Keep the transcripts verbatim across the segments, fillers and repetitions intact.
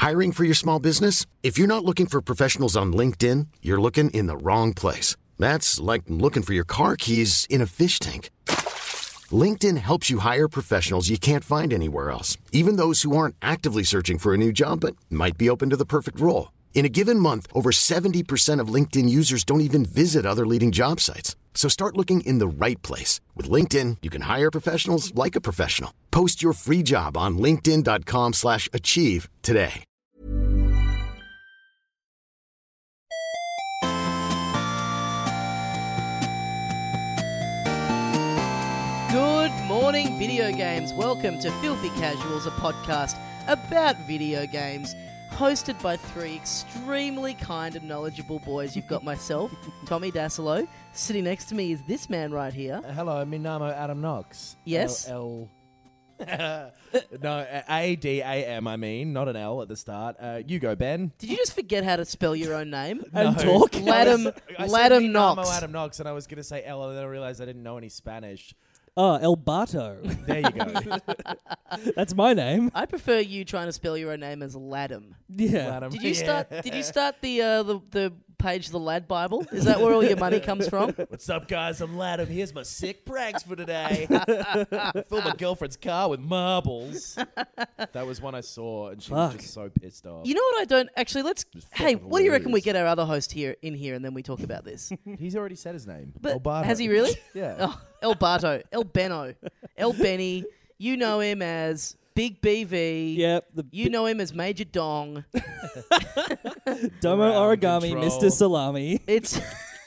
Hiring for your small business? If you're not looking for professionals on LinkedIn, you're looking in the wrong place. That's like looking for your car keys in a fish tank. LinkedIn helps you hire professionals you can't find anywhere else, even those who aren't actively searching for a new job but might be open to the perfect role. In a given month, over seventy percent of LinkedIn users don't even visit other leading job sites. So start looking in the right place. With LinkedIn, you can hire professionals like a professional. Post your free job on linkedin.com slash achieve today. Good morning, video games. Welcome to Filthy Casuals, a podcast about video games, hosted by three extremely kind and knowledgeable boys. You've got myself, Tommy Dasilo. Sitting next to me is this man right here. Uh, hello, me namo Adam Knox. Yes? L... L... no, A D A M, I mean, not an L at the start. Uh, you go, Ben. Did you just forget how to spell your own name? And talk? Ladam, I said Ladam me Knox. namo Adam Knox, and I was going to say L, and then I realized I didn't know any Spanish. Oh, El Bato. There you go. That's my name. I prefer you trying to spell your own name as Ladam. Yeah. Ladam. Did you Yeah. start? Did you start the uh, the the page, the Lad Bible? Is that where all your money comes from? What's up, guys? I'm Ladam. Here's my sick pranks for today. Fill my girlfriend's car with marbles. That was one I saw, and she Fuck. was just so pissed off. You know what I don't actually. Let's. It's Hey, fucking what do you reckon we hilarious. get our other host here in here, and then we talk about this? He's already said his name. But Albardo. has he really? Yeah. Oh, El Bato, El Benno, El Benny. You know him as Big B V. Yep. The You know him as Major Dong. Domo Ground Origami, control. Mister Salami. It's.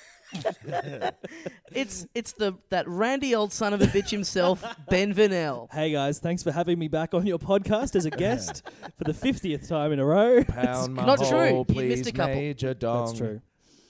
it's it's the that randy old son of a bitch himself, Ben Vanel. Hey guys, thanks for having me back on your podcast as a guest for the fiftieth time in a row. Pound my not hole, true. You please, missed a couple. Major Dong. That's true.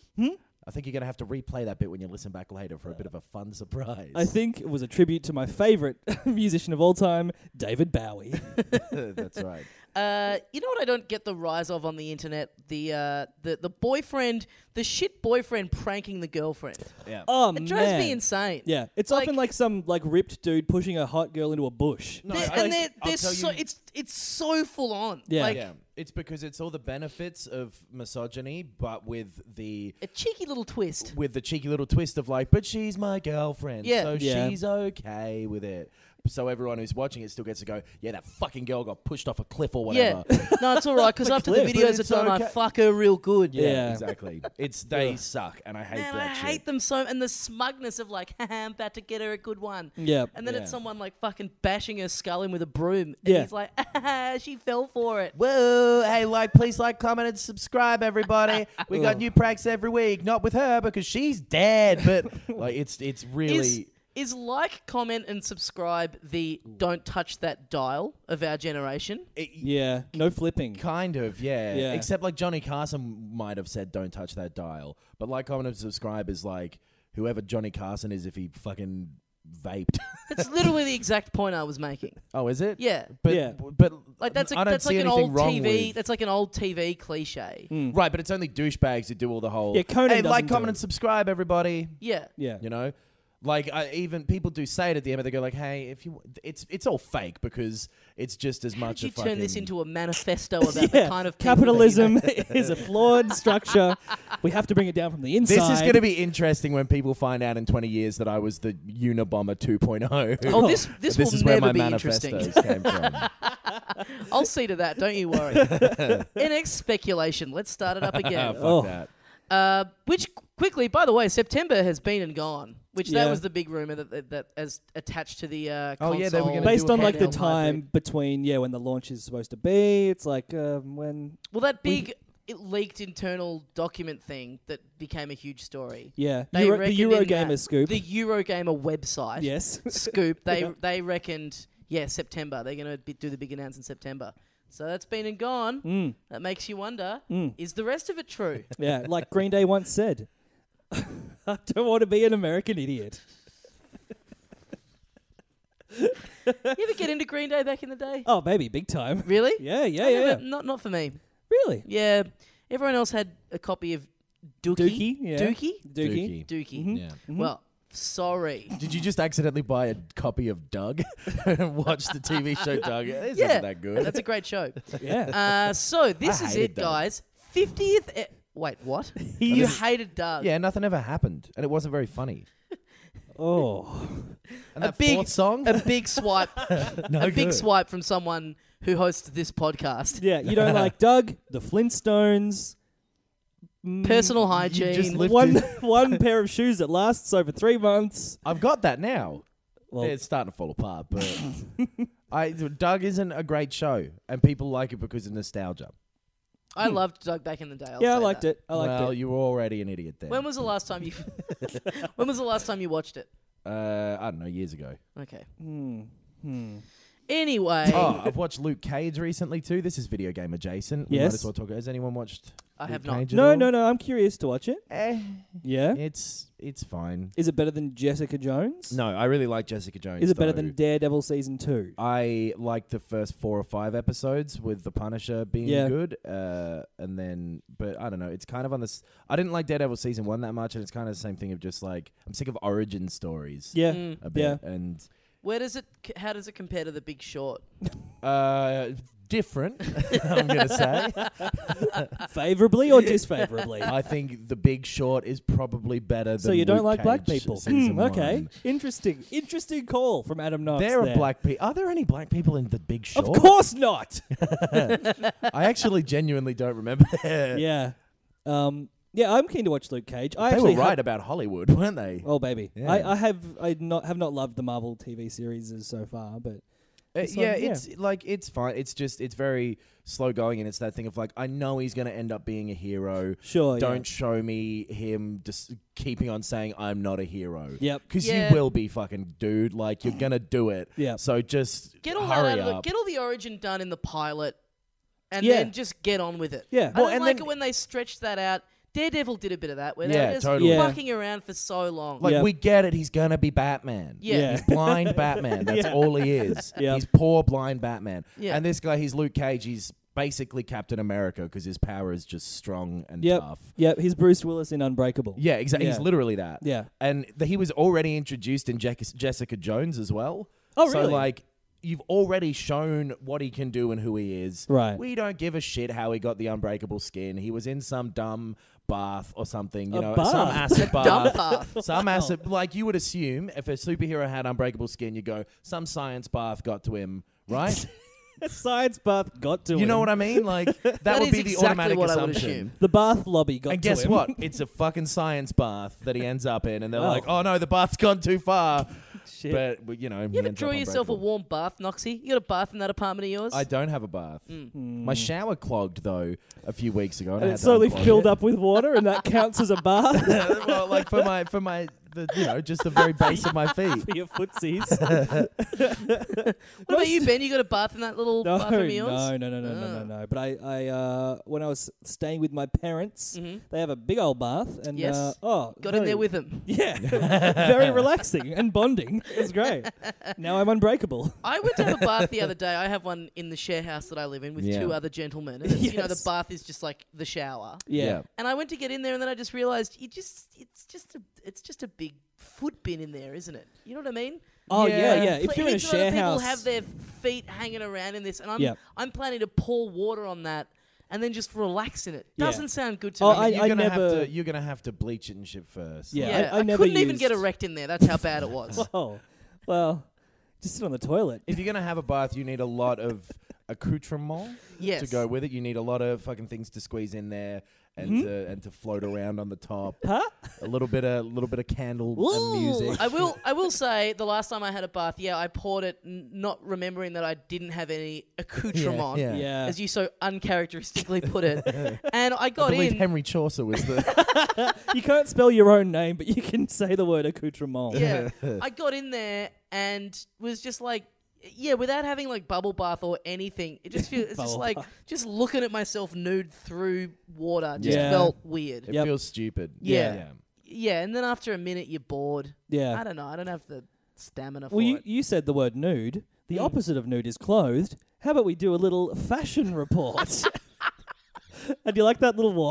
I think you're going to have to replay that bit when you listen back later for a bit of a fun surprise. I think it was a tribute to my favourite musician of all time, David Bowie. That's right. Uh, you know what I don't get the rise of on the internet? The uh, the the boyfriend, the shit boyfriend pranking the girlfriend. Yeah. Oh, It drives man. me insane. Yeah, it's Like- often like some like ripped dude pushing a hot girl into a bush. No, They're- I- and they're, I'll they're tell so you- it's it's so full on. Yeah. Like yeah. It's because it's all the benefits of misogyny, but with the a cheeky little twist. with the cheeky little twist of like, but she's my girlfriend, Yeah. so Yeah. she's okay with it. So everyone who's watching it still gets to go, yeah, that fucking girl got pushed off a cliff or Yeah, whatever. no, it's all right because after the cliff. videos But are it's done, I okay. fuck her real good. Yeah, Yeah. exactly. It's they suck, and I hate Man, that I shit. hate them so, and the smugness of like, haha, I'm about to get her a good one. Yeah. And then Yeah. it's someone like fucking bashing her skull in with a broom, and Yeah. he's like, haha, she fell for it. Whoa, hey, like, please like, comment, and subscribe, everybody. We got new pranks every week. Not with her because she's dead, but like, it's it's really Is is like, comment, and subscribe the don't touch that dial of our generation? it- Yeah, no flipping. kind of, yeah. Yeah. Except like Johnny Carson might have said, "Don't touch that dial," but like, comment, and subscribe is like whoever Johnny Carson is if he fucking vaped. That's literally the exact point I was making. Oh, is it? Yeah. But Yeah. but Like that's a, I don't that's see like an anything old wrong T V. with- That's like an old T V cliche. right, but it's only douchebags who do all the whole. Yeah, Conan hey, doesn't like, do comment, it. and subscribe, everybody. Yeah. Yeah. You know, like I, even people do say it at the end, but they go like, "Hey, if you," it's it's all fake because it's just as How much. did you a turn this fucking- into a manifesto about the Yeah, kind of people that you- capitalism is a flawed structure. We have to bring it down from the inside. This is going to be interesting when people find out in twenty years that I was the Unabomber two point oh. Oh, this this, This will is where never my be manifestos interesting. came from. I'll see to that. Don't you worry. N X speculation. Let's start it up again. Fuck Oh. that. Uh, which quickly, by the way, September has been and gone. Which that Yeah. was the big rumor that that, that as attached to the uh, Oh, console. yeah, they were gonna based do a on like the handheld time hybrid. between yeah when the launch is supposed to be. It's like um, when Well, that big it leaked internal document thing that became a huge story. yeah They Euro, the reckoned in Eurogamer that- scoop. The Eurogamer website. Yes. Scoop. They Yeah. they reckoned yeah September. They're gonna be, do the big announce in September. So that's been and gone. Mm. That makes you wonder: Mm. is the rest of it true? Yeah, like Green Day once said, "I don't want to be an American idiot." You ever get into Green Day back in the day? Oh, baby, big time. Really? Yeah, yeah, I yeah. never- Not not for me. Really? Yeah, everyone else had a copy of Dookie. Dookie, yeah. Dookie. Dookie. Dookie. Dookie. Mhm. Yeah. Mhm. Well, sorry. Did you just accidentally buy a copy of Doug and watch the T V show Doug? This Yeah. isn't that good. That's a great show. Yeah. Uh, so this I is hated it, Doug. guys. fiftieth. E- Wait, what? He you is- hated Doug. Yeah, nothing ever happened, and it wasn't very funny. Oh. And A that big- fourth song, A big swipe. no a big good. swipe from someone who hosts this podcast. Yeah, you don't like Doug, the Flintstones, mm, Personal just hygiene. lived- one lifted- one pair of shoes that lasts over three months. I've got that now. Well, it's starting to fall apart, but I Doug isn't a great show, and people like it because of nostalgia. I loved Doug back in the day. I'll yeah, I say liked that. it. I liked well, it. you were already an idiot then. When was the last time you? When was the last time you watched it? uh, I don't know, years ago. Okay. Hmm. Hmm. Anyway, Oh, I've watched Luke Cage recently too. This is video game adjacent. We Yes. might as well talk. Has anyone watched? I Luke have not. Cage at No, all? no, no. I'm curious to watch it. Eh, Yeah. it's it's fine. Is it better than Jessica Jones? No, I really like Jessica Jones. Is it better though. than Daredevil season two? I like the first four or five episodes with the Punisher being Yeah. good, uh, and then, but I don't know. It's kind of on this. I didn't like Daredevil season one that much, and it's kind of the same thing of just like I'm sick of origin stories. Yeah. Mm. a bit, Yeah. and Where does it? c- How does it compare to The Big Short? uh, different. I'm gonna say. Favorably or disfavorably? I think The Big Short is probably better than. So you don't Luke like black Cage people? season Hmm, okay. one. Interesting. Interesting call from Adam Knox. There are there. black people. Are there any black people in The Big Short? Of course not. I actually genuinely don't remember. yeah. Um. Yeah, I'm keen to watch Luke Cage. I They actually were right have- about Hollywood, weren't they? Oh baby, Yeah. I, I have I not have not loved the Marvel T V series so far, but Uh, It's yeah, like- yeah. it's like it's fine. It's just it's very slow going, and it's that thing of like I know he's going to end up being a hero. sure. Don't show me him just keeping on saying I'm not a hero. Yeah. Yep. Because Yeah. you will be fucking dude. Like you're gonna do it. Yeah. So just Get all that hurry out of the, up. get all the origin done in the pilot, and Yeah. then just get on with it. Yeah. I Well, don't and like then- it when they stretch that out. Daredevil did a bit of that, where they Yeah, were just totally. Yeah. fucking around for so long. Like Yeah. we get it. He's gonna be Batman. Yeah. Yeah. He's blind Batman. That's Yeah. all he is. Yeah. He's poor blind Batman. Yeah. And this guy, he's Luke Cage. He's basically Captain America because his power is just strong and Yep. tough. Yep. He's Bruce Willis in Unbreakable. Yeah, exactly. Yeah. He's literally that. Yeah. And th- he was already introduced in Jec- Jessica Jones as well. Oh, So, really? like, you've already shown what he can do and who he is. Right. We don't give a shit how he got the unbreakable skin. He was in some dumb bath or something, you A know, bath? some acid bath. Dumb bath. Some acid, like you would assume if a superhero had unbreakable skin, you go, some science bath got to him, right? Science bath got to you him. know what I mean? Like, that, That would is be the exactly automatic what I would assumption. assume. The bath lobby got And to guess him. what? It's a fucking science bath that he ends up in, and they're Oh. like, "Oh no, the bath's gone too far." Shit. But well, you know, You ever draw yourself a warm bath, Noxie? You got a bath in that apartment of yours? I don't have a bath. Mm. My shower clogged though a few weeks ago, and, I and had it to slowly unclog filled it. up with water, and that counts as a bath well, like for my for my the, you know just the very base of my feet. for your footsies. What about you, Ben? You got a bath in that little No, bathroom of yours? no, no, no, no, no, no, Ah. no. But I, I, uh, when I was staying with my parents, Mhm. they have a big old bath, and Yes. uh, oh, Got in very- there with him. yeah, very relaxing and bonding. It was great. Now I'm unbreakable. I went to have a bath the other day. I have one in the share house that I live in with Yeah. two other gentlemen. And it's, you know, the Yes. bath is just like the shower. Yeah, Yeah. And I went to get in there, and then I just realized you just it's just a it's just a big foot bin in there, isn't it? You know what I mean? Oh yeah, Yeah. yeah. If Pl- you're in a heaps of other share people house, have their feet hanging around in this, and I'm Yeah. I'm planning to pour water on that and then just relax in it. Yeah. Doesn't sound good to Oh, me. I- You're gonna never- have to you're gonna have to bleach it and shit first. Yeah, yeah, I- I never couldn't even get used- erect in there. That's how bad it was. oh, well, just sit on the toilet. If you're gonna have a bath, you need a lot of accoutrement Yes. to go with it. You need a lot of fucking things to squeeze in there and Mhm. to and to float around on the top. Huh? A little bit of little bit of candle Ooh. and music. I will. I will say the last time I had a bath, yeah, I poured it, n- not remembering that I didn't have any accoutrement, Yeah. Yeah. as you so uncharacteristically put it. And I I got believe in. Henry Chaucer was the You can't spell your own name, but you can say the word accoutrement. Yeah, I got in there and was just like, yeah, without having like bubble bath or anything, it just feels it's just Bubble like bath. just looking at myself nude through water just Yeah. felt weird. It Yep. feels stupid. Yeah. yeah. Yeah, and then after a minute, you're bored. I Yeah. don't know. I don't have the stamina for Well, you, it. you said the word nude. The Mm. opposite of nude is clothed. How about we do a little fashion report? And you like that little walk?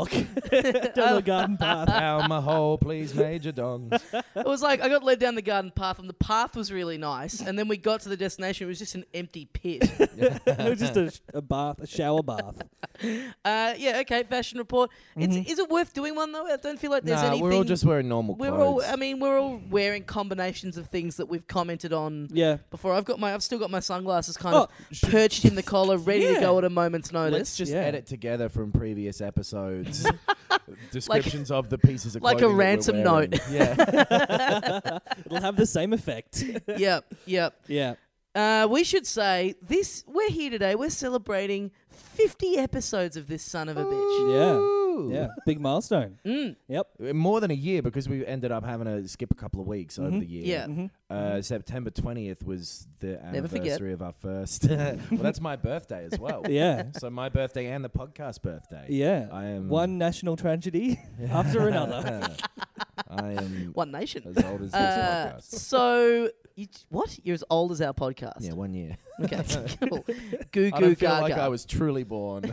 down the garden path. Down my hole, please, Major Dong. It was like I got led down the garden path, and the path was really nice. And then we got to the destination; it was just an empty pit. It was just a, a bath, a shower bath. uh, yeah, okay. Fashion report. It's, Mhm. is it worth doing one though? I don't feel like there's Nah, anything. we're all just wearing normal We're clothes. all. I mean, we're all wearing combinations of things that we've commented on Yeah. before. I've got my. I've still got my sunglasses kind Oh, of perched in the collar, ready to Yeah. go at a moment's notice. Let's just Yeah. edit together from previous episodes descriptions of the pieces of like a clothing that we're ransom wearing. note. Yeah. It'll have the same effect. yep, yep. Yeah. Uh, we should say this. We're here today. We're celebrating fifty episodes of this son of a bitch. Yeah. Ooh. Yeah. Big milestone. Mm. Yep. More than a year because we ended up having to skip a couple of weeks over Mhm. the year. Yeah. Mhm. Uh, September twentieth was the Never forget. anniversary of our first. Well, that's my birthday as well. Yeah. So my birthday and the podcast birthday. Yeah. I am One national tragedy after another. I am One nation. as old as this Uh, podcast. so, you, what? You're as old as our podcast. Yeah, one year. Okay. Cool. Goo I goo don't feel gaga. like I was truly born.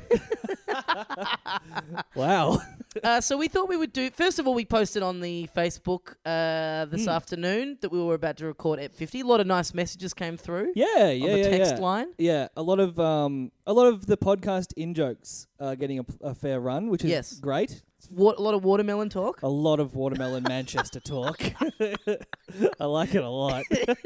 Wow. Uh, so we thought we would do. First of all, we posted on the Facebook uh, this Mm. afternoon that we were about to record at fifty. A lot of nice messages came through Yeah. Yeah. on the yeah, text yeah. line. Yeah, a lot of um, a lot of the podcast in jokes are getting a, p- a fair run, which is Yes. great. Wa- a lot of watermelon talk. A lot of watermelon Manchester talk. I like it a lot.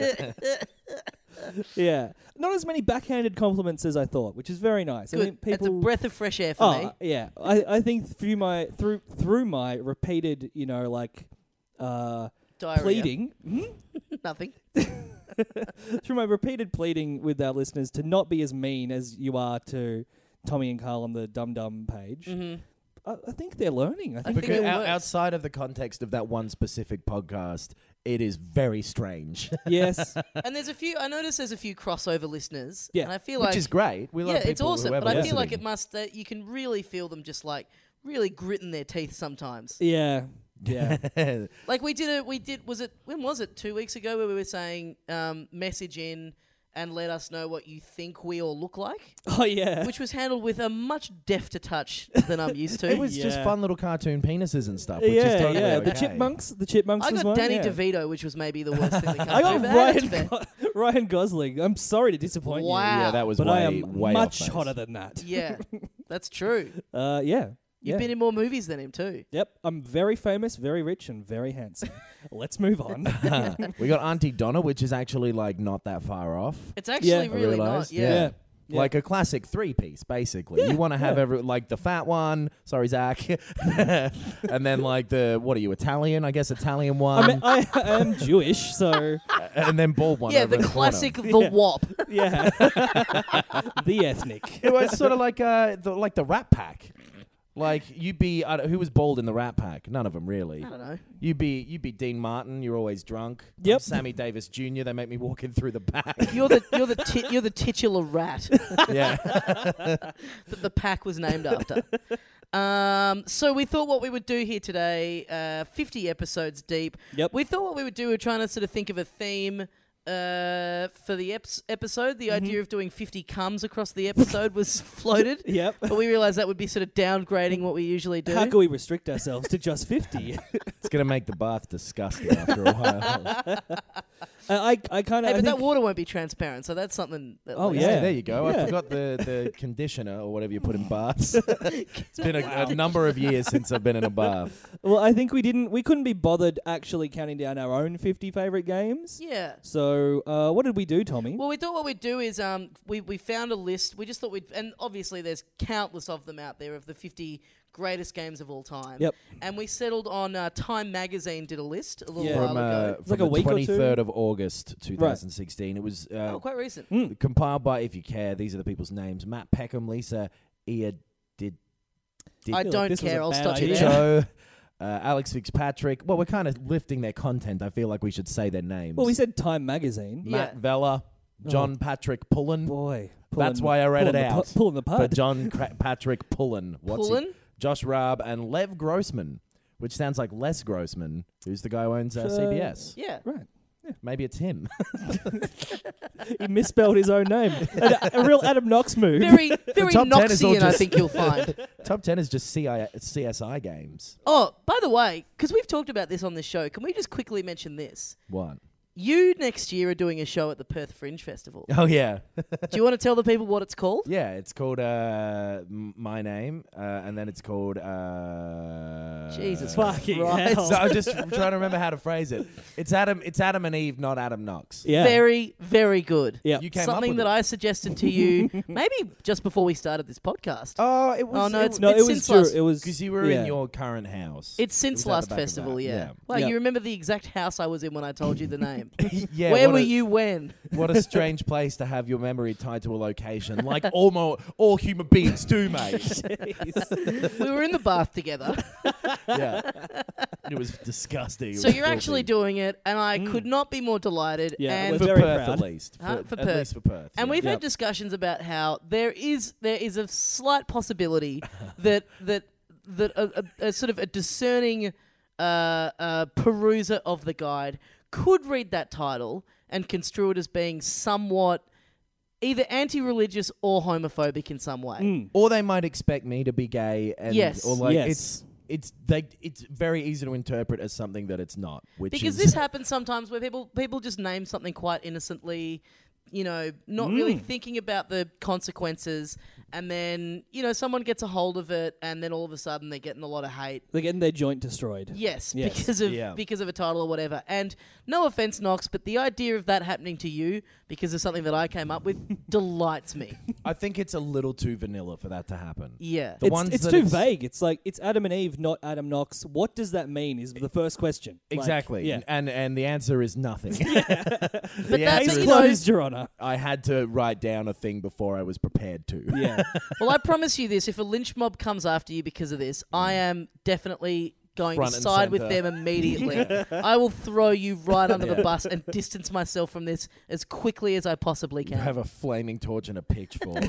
Yeah, not as many backhanded compliments as I thought, which is very nice. I Good. think It's a people. breath of fresh air for oh me. yeah, I, I think through my through through my repeated, you know, like uh, Diarrhea. pleading. Hmm? Nothing. Through my repeated pleading with our listeners to not be as mean as you are to Tommy and Carl on the Dum Dum page, hmm I, I think they're learning. I think, think Because it they're, out- works. outside of the context of that one specific podcast, it is very strange. yes, And there's a few. I noticed there's a few crossover listeners. Yeah. And I feel Which like is great. We love yeah, people it's awesome. whoever But I listening. feel like it must. Uh, you can really feel them just like really gritting their teeth sometimes. yeah, yeah. Like we did it. We did. Was it? When was it? Two weeks ago, where we were saying um, message in and let us know what you think we all look like, Oh yeah. which was handled with a much defter touch than I'm used to. It was just Yeah. fun little cartoon penises and stuff. Which yeah, is totally yeah. okay. The chipmunks, the chipmunks I was got one. Danny yeah. DeVito, which was maybe the worst thing that came I got through, but that's Ryan, fair. Go- Ryan Gosling. I'm sorry to disappoint Wow. Yeah, that was you, but way, I am way much off base. hotter than that. Yeah, that's true. Uh, yeah. You've yeah. been in more movies than him too. Yep, I'm very famous, very rich, and very handsome. Let's move on. We got Auntie Donna, which is actually like not that far off. It's actually Yeah. I really not. realised, Yeah. yeah. Yeah. Like a classic three piece, basically. Yeah, You want to have yeah. every like the fat one. Sorry, Zach. And then like the what are you Italian? I guess Italian I, one. mean, I am Jewish, so and then bald one. Yeah, over the in classic corner. the Yeah. W A P. yeah, the ethnic. It was sort of like uh the, like the Rat Pack. Like you'd be uh, who was bald in the Rat Pack? None of them really. I don't know. You'd be you'd be Dean Martin. You're always drunk. I'm Yep. Sammy Davis Junior They make me walk in through the back. You're the you're the ti- you're the titular rat Yeah. that the pack was named after. Um, so we thought what we would do here today, uh, fifty episodes deep. Yep. We thought what we would do. We were trying to sort of think of a theme uh, for the eps- episode. The Mm-hmm. idea of doing fifty comes across the episode was floated, Yep. but we realised that would be sort of downgrading what we usually do. How can we restrict ourselves to just fifty? It's gonna make the bath disgusting after a while. I, I, I kind Hey, of. but that water won't be transparent, so that's something. At Oh, least. yeah. Hey, there you go. Yeah. I forgot the, the conditioner or whatever you put in baths. It's been a, a number of years since I've been in a bath. Well, I think we didn't. We couldn't be bothered actually counting down our own fifty favorite games. Yeah. So, uh, what did we do, Tommy? Well, we thought what we'd do is um, we, we found a list. We just thought we'd, and obviously there's countless of them out there of the fifty greatest games of all time. Yep. And we settled on uh, Time Magazine did a list a little Yeah. while From, ago. uh, It's from like a the week or two. twenty-third of August, twenty sixteen. It was uh, oh, quite recent. Mm. compiled by, if you care, these are the people's names: Matt Peckham, Lisa Ia did, did I feel like don't this was care. a I'll bad stop you idea. there. Joe, uh, Alex Fitzpatrick. Well, we're kind of lifting their content. I feel like we should say their names. Well, we said Time Magazine. Yeah. Matt Vella, John Patrick Pullen. Boy, That's pulling- why I read pulling it the out. pu- pulling the For pud. John Cra- Patrick Pullen. What's he- Pullen? Josh Raab and Lev Grossman, which sounds like Les Grossman, who's the guy who owns uh, Uh, C B S. Yeah. Right. Maybe it's him. He misspelled his own name. a, a real Adam Knox move. Very, very top ten is all Knoxian, I just- think you'll find. Top ten is just C I C S I games. Oh, by the way, because we've talked about this on this show, can we just quickly mention this? What? You next year are doing a show at the Perth Fringe Festival. Oh, yeah. Do you want to tell the people what it's called? Yeah, it's called uh, M- My Name, uh, and then it's called... Uh, Jesus Fucking Christ. hell. So I'm just trying to remember how to phrase it. It's Adam It's Adam and Eve, not Adam Knox. Yeah. Very, very good. Yeah. You came up Something with that it. I suggested to you maybe just before we started this podcast. Oh, it was... Oh, no, it's- No, it was since true. last- It was Because you were yeah. in your current house. It's since It was at the last back of festival, that, yeah. yeah. Well, Yeah. you remember the exact house I was in when I told you the name. yeah, Where what were a- you when? What a strange place to have your memory tied to a location, like all mo- all human beings do, mate. We were in the bath together. Yeah, it was disgusting. It So was you're actually filthy. doing it, and I could not be more delighted. Yeah, and we're for very Perth proud. at least. Huh? For, For at Perth. least for Perth. And yeah. we've Yep. had discussions about how there is there is a slight possibility that that that a, a, a sort of a discerning uh, uh, peruser of the guide could read that title and construe it as being somewhat either anti-religious or homophobic in some way. Mm. Or they might expect me to be gay, and Yes. or like Yes. it's it's they it's very easy to interpret as something that it's not. Which Because is this happens sometimes where people people just name something quite innocently, you know, not really Mm. thinking about the consequences, and then, you know, someone gets a hold of it, and then all of a sudden they're getting a lot of hate. They're getting their joint destroyed. Yes, Yes. because of Yeah. because of a title or whatever. And no offense, Knox, but the idea of that happening to you because of something that I came up with delights me. I think it's a little too vanilla for that to happen. Yeah. The It's, ones it's that too it's- vague. It's like it's Adam and Eve, not Adam Knox. What does that mean? Is the first question. Like, Exactly. yeah. And and the answer is nothing. But the that's, Case answer you is know, closed, Your Honor. I had to write down a thing before I was prepared to. Yeah. well, I promise you this: if a lynch mob comes after you because of this, I am definitely going Front to and side with centre. them immediately. I will throw you right under the Yeah. bus and distance myself from this as quickly as I possibly You can. have a flaming torch and a pitchfork.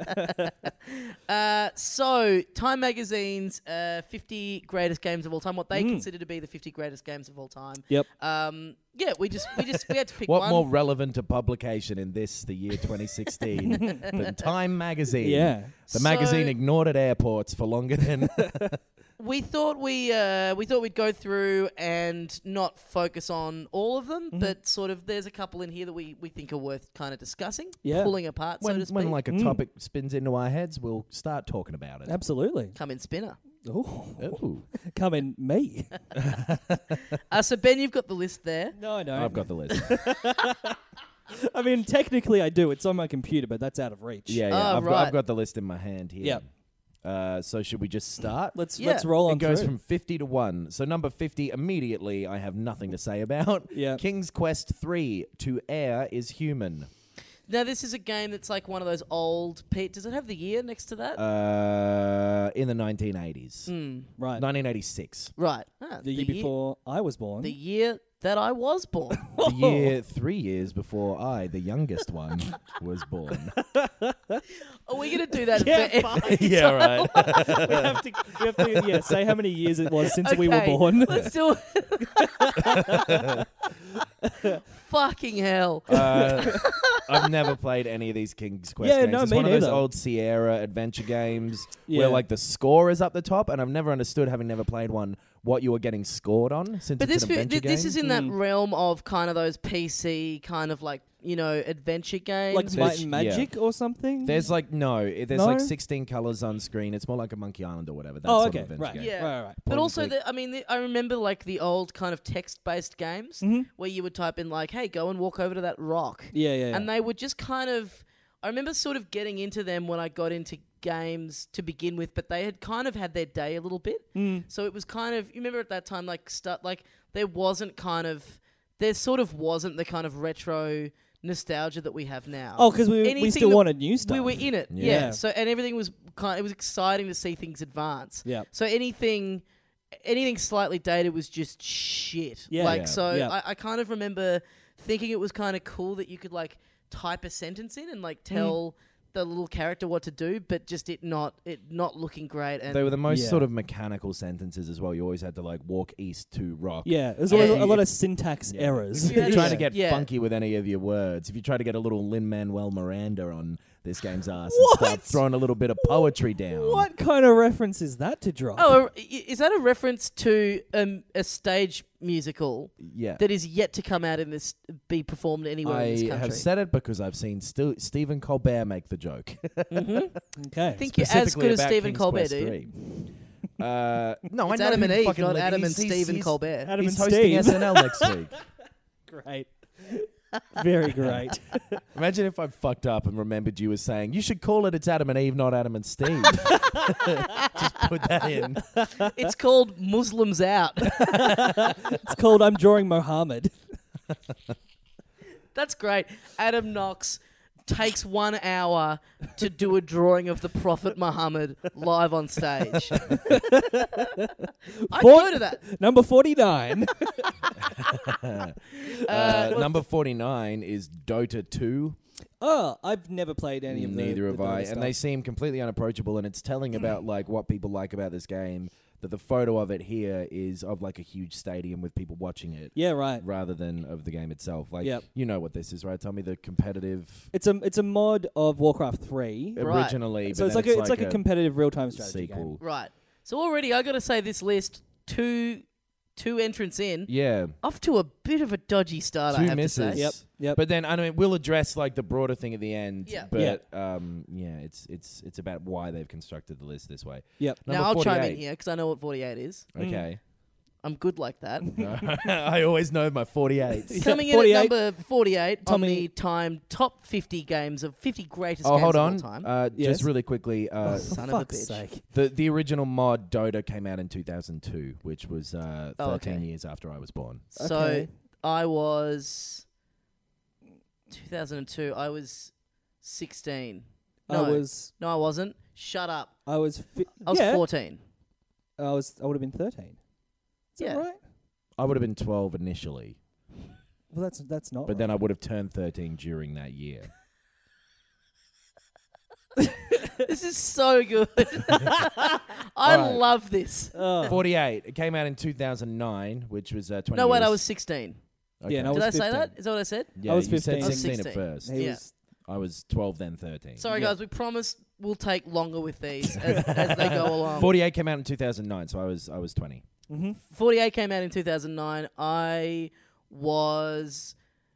Uh, so, Time Magazine's uh, fifty greatest games of all time, what they Mm. consider to be the fifty greatest games of all time. Yep. Um, yeah, we just we just we had to pick What one. more relevant to publication in this, the year twenty sixteen, than Time Magazine? Yeah. The So- magazine ignored at airports for longer than... We thought we uh, we thought we'd go through and not focus on all of them, Mm-hmm. but sort of there's a couple in here that we, we think are worth kind of discussing, Yeah. pulling apart, so when, to speak. when like a Mm. topic spins into our heads, we'll start talking about it. Absolutely. Come in, spinner. Oh, Ooh. come in me. Uh, so Ben, you've got the list there. No, I don't. I've got the list. I mean, technically I do. It's on my computer, but that's out of reach. Yeah, yeah. Oh, I've, got, right. I've got the list in my hand here. Yep. Uh, so should we just start? Let's Yeah. let's roll on It goes through. from fifty to one. So number fifty, immediately, I have nothing to say about. Yeah. King's Quest three, To Err is Human. Now this is a game that's like one of those old. Pete, does it have the year next to that? Uh, in the nineteen eighties. Hmm. right. nineteen eighty-six. Right. Ah, the year before I was born. The year that I was born. The year three years before I, the youngest one, was born. Are we going to do that Yeah, for fine. yeah, right. we have to, we have to yeah, say how many years it was since we were Okay, born. Let's do it. Fucking hell. Uh, I've never played any of these King's Quest Yeah, games. no, it's me one of those neither. old Sierra adventure games Yeah. where like the score is up the top, and I've never understood, having never played one, what you were getting scored on. Since But it's this an fe- adventure th- this game. is in that Mm. realm of kind of those P C kind of like, you know, adventure games. like So Might it's- and yeah. Magic or something. There's like no, it- there's like No? sixteen colors on screen. It's more like a Monkey Island or whatever. That oh, sort okay, of adventure right, game. Yeah. right, right, right. But Point also, and click. the, I mean, the, I remember like the old kind of text-based games Mhm. where you would type in like, "Hey, go and walk over to that rock," Yeah, yeah, yeah. and they would just kind of. I remember sort of getting into them when I got into games to begin with, but they had kind of had their day a little bit. Mm. So it was kind of, you remember at that time, like start like there wasn't kind of there sort of wasn't the kind of retro nostalgia that we have now. Oh, because we we Anything still that- wanted new stuff. we were in it, yeah. Yeah. So and everything was kind. It was exciting to see things advance. Yeah. So anything, anything slightly dated was just shit. Yeah. Like Yeah. so, Yeah. I, I kind of remember thinking it was kind of cool that you could like type a sentence in and like tell the little character what to do, but just it not it not looking great. And They were the most Yeah. sort of mechanical sentences as well. You always had to like walk east to rock. Yeah, there's Yeah. always a lot of syntax Yeah. errors. If you're Yeah. trying to get Yeah. funky with any of your words, if you try to get a little Lin-Manuel Miranda on this game's ass What? and start throwing a little bit of poetry down. What kind of reference is that to drop? oh, uh, i- is that a reference to um, a stage musical Yeah. that is yet to come out in this, be performed anywhere in this I country? have said it because I've seen Stu- Stephen Colbert make the joke. Mhm. Okay. I think you're as good as about Stephen King's Colbert, Quest dude. three. Uh, no, It's I know Adam who and the Eve, fucking not li- Adam and he's- he's- Stephen he's- Colbert. Adam he's and hosting Steve. S N L next week. Great. Very great. Imagine if I fucked up and remembered you as saying, you should call it It's Adam and Eve, not Adam and Steve. Just put that in. It's called Muslims Out. It's called I'm Drawing Mohammed. That's great. Adam Knox takes one hour to do a drawing of the Prophet Muhammad live on stage. I'd Four- go to that. Number forty-nine. Uh, Uh, number forty-nine is Dota two. Oh, I've never played any of the Neither the have Dota I. stuff. And they seem completely unapproachable, and it's telling about like what people like about this game. That the photo of it here is of like a huge stadium with people watching it, Yeah, right. rather than of the game itself. Like, Yep. you know what this is, right? Tell me the competitive It's a it's a mod of Warcraft three. Right. originally. So but it's then like a, it's like a a competitive real time strategy sequel. game. right. So already I got to say this list, two two entrants in, Yeah, off to a bit of a dodgy start, I two have misses. to say. Yep. Yep. But then I mean, we'll address like the broader thing at the end. Yeah. But um, yeah, it's it's it's about why they've constructed the list this way. Yep. Number Now I'll chime in forty-eight. here because I know what forty-eight is. Okay. I'm good like that. I always know my forty-eights. Coming in forty-eight. at number forty-eight on Tommy- the time top fifty games of fifty greatest Oh, games hold of on. all time. Uh, Yes. Just really quickly, uh, Oh, son for of a fuck's bitch. sake. the the original mod Dota came out in two thousand two, which was uh, Oh, thirteen okay. years after I was born. So Okay. I was two thousand two. I was sixteen. No, I was no, I wasn't. Shut up. I was fi- I was yeah, fourteen. I was I would have been thirteen. Is Yeah. that right? I would have been twelve initially, Well, that's that's not. but then I right. would have turned thirteen during that year. This is so good. I Alright. love this. Oh. forty-eight. It came out in two thousand nine, which was uh, twenty No, wait, years. I was sixteen. Okay. Yeah, no, I Did was I say fifteen. that? Is that what I said? Yeah, I was you said fifteen. I was sixteen at sixteen. first. He Yeah. was I was twelve, then thirteen. Sorry, Yeah. guys. We promise we'll take longer with these as, as they go along. forty-eight came out in two thousand nine, so I was I was twenty. mm-hmm. forty-eight came out in two thousand nine. I was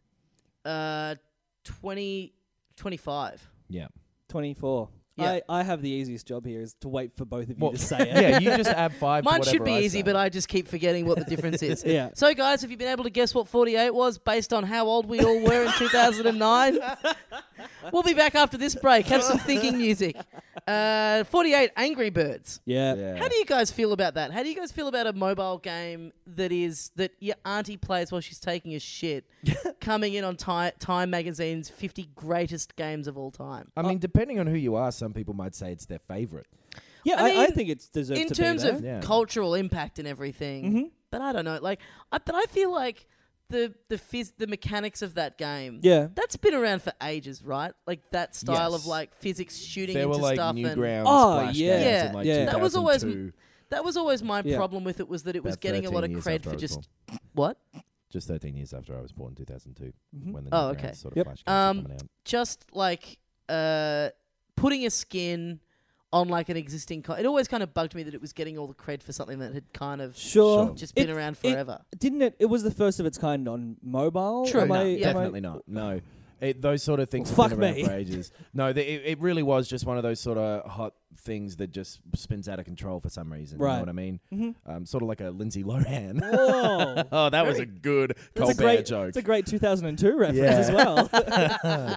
uh, twenty, twenty-five. Yeah. twenty-four. Yeah. I, I have the easiest job here is to wait for both of you Well, to say it. yeah, you just add five. to Mine should whatever be I easy, say. but I just keep forgetting what the difference is. Yeah. So, guys, have you been able to guess what forty-eight was based on how old we all were in two thousand nine? We'll be back after this break. Have some thinking music. Uh, forty-eight, Angry Birds. Yeah. Yeah. How do you guys feel about that? How do you guys feel about a mobile game that is that your auntie plays while she's taking a shit, coming in on ti- Time Magazine's fifty greatest games of all time? I mean, depending on who you are, some people might say it's their favorite. Yeah, I I, I mean, think it deserves In to terms be there. of Yeah. cultural impact and everything, Mhm. but I don't know. Like, I, but I feel like the the phys- the mechanics of that game. Yeah. That's been around for ages, right? Like that style Yes. of like physics shooting There into were like stuff and Newgrounds, Oh, Flash yeah. games Yeah. in like Yeah. That was always two thousand two. that was always my Yeah. problem with it was that it was About getting a lot of thirteen years cred after I for was just born. what? Just thirteen years after I was born, two thousand two, Mhm. when the Oh, Newgrounds okay. sort of Yep. Flash games Um, were coming out. Just like uh, putting a skin on like an existing. Co- it always kind of bugged me that it was getting all the cred for something that had kind of Sure. Sure. just been It- around it- forever. Didn't it? It was the first of its kind on mobile. True. Am No, I, yeah. am I- Definitely not. No. It, those sort of things Well, have fuck been around me. for ages. No, the, it, it really was just one of those sort of hot things that just spins out of control for some reason. You Right. know what I mean? Mhm. Um, sort of like a Lindsay Lohan. Whoa. oh, that was a good That's a Colbert great joke. It's a great two thousand two reference Yeah. as well.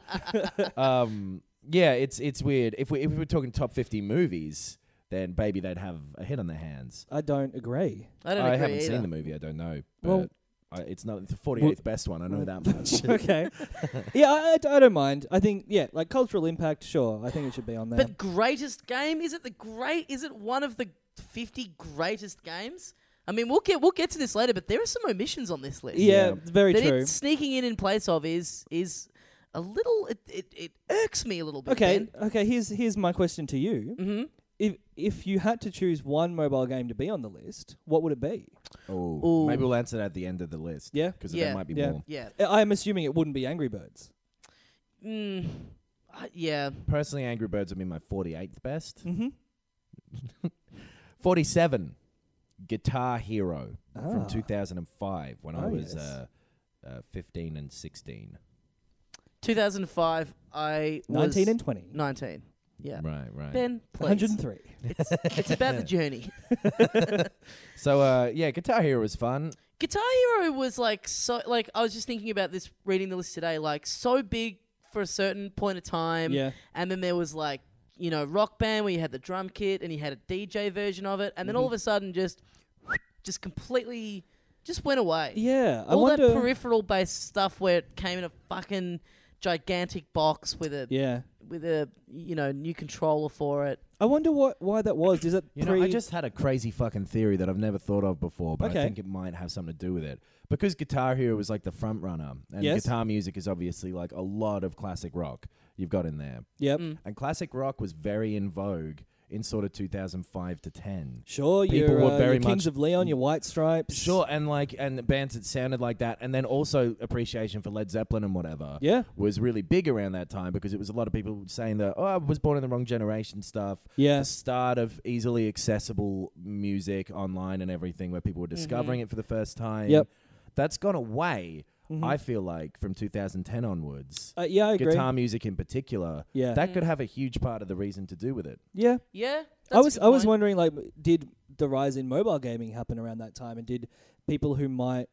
um, yeah, it's it's weird. If we if we were talking top fifty movies, then maybe they'd have a hit on their hands. I don't agree. I don't I agree haven't either. seen the movie. I don't know. But Well- I, it's not it's the forty-eighth best one. I know that much. Okay. yeah, I, I, I don't mind. I think yeah, like cultural impact. Sure, I think it should be on there. But greatest game? Is it the great? Is it one of the fifty greatest games? I mean, we'll get we'll get to this later, but there are some omissions on this list. yeah, Yeah. it's very that true. it's sneaking in in place of is is a little. It, it, it irks me a little bit. Okay, okay. Here's here's my question to you. Mm-hmm. If if you had to choose one mobile game to be on the list, what would it be? Oh, Ooh. maybe we'll answer that at the end of the list. Yeah? because Yeah. there might be Yeah. more. Yeah. I- I'm assuming it wouldn't be Angry Birds. Mm, uh, yeah. Personally, Angry Birds would be my forty-eighth best. Mm-hmm. forty-seven, Guitar Hero Ah. from two thousand five when I Oh, was yes. uh, uh, fifteen and sixteen. two thousand five, I was Nineteen and twenty. nineteen. Yeah. Right, right. Ben, One hundred please. and three. It's, it's about the journey. So, uh, yeah, Guitar Hero was fun. Guitar Hero was like so. Like I was just thinking about this, reading the list today. Like so big for a certain point of time. Yeah. And then there was like, you know, Rock Band where you had the drum kit and you had a D J version of it, and then Mm-hmm. all of a sudden just, just completely, just went away. Yeah. I all wonder. that peripheral based stuff where it came in a fucking gigantic box with a yeah. with a you know new controller for it. I wonder what why that was. Is it You pre? know, I just had a crazy fucking theory that I've never thought of before, but Okay. I think it might have something to do with it. Because Guitar Hero was like the front runner, and Yes. guitar music is obviously like a lot of classic rock you've got in there. Yep. Mm. And classic rock was very in vogue in sort of two thousand five to ten. Sure. People Your, were uh, very your Kings much- of Leon, your White Stripes. Sure, and like and bands that sounded like that, and then also appreciation for Led Zeppelin and whatever. Yeah. Was really big around that time because it was a lot of people saying that, oh, I was born in the wrong generation stuff. Yeah. The start of easily accessible music online and everything where people were discovering it for the first time. Yep. That's gone away, Mhm. I feel like, from two thousand ten onwards. Uh, yeah, I agree. Guitar music in particular. Yeah. That could have a huge part of the reason to do with it. yeah. Yeah, I that's a was good I was point. wondering, like, did the rise in mobile gaming happen around that time, and did people who might,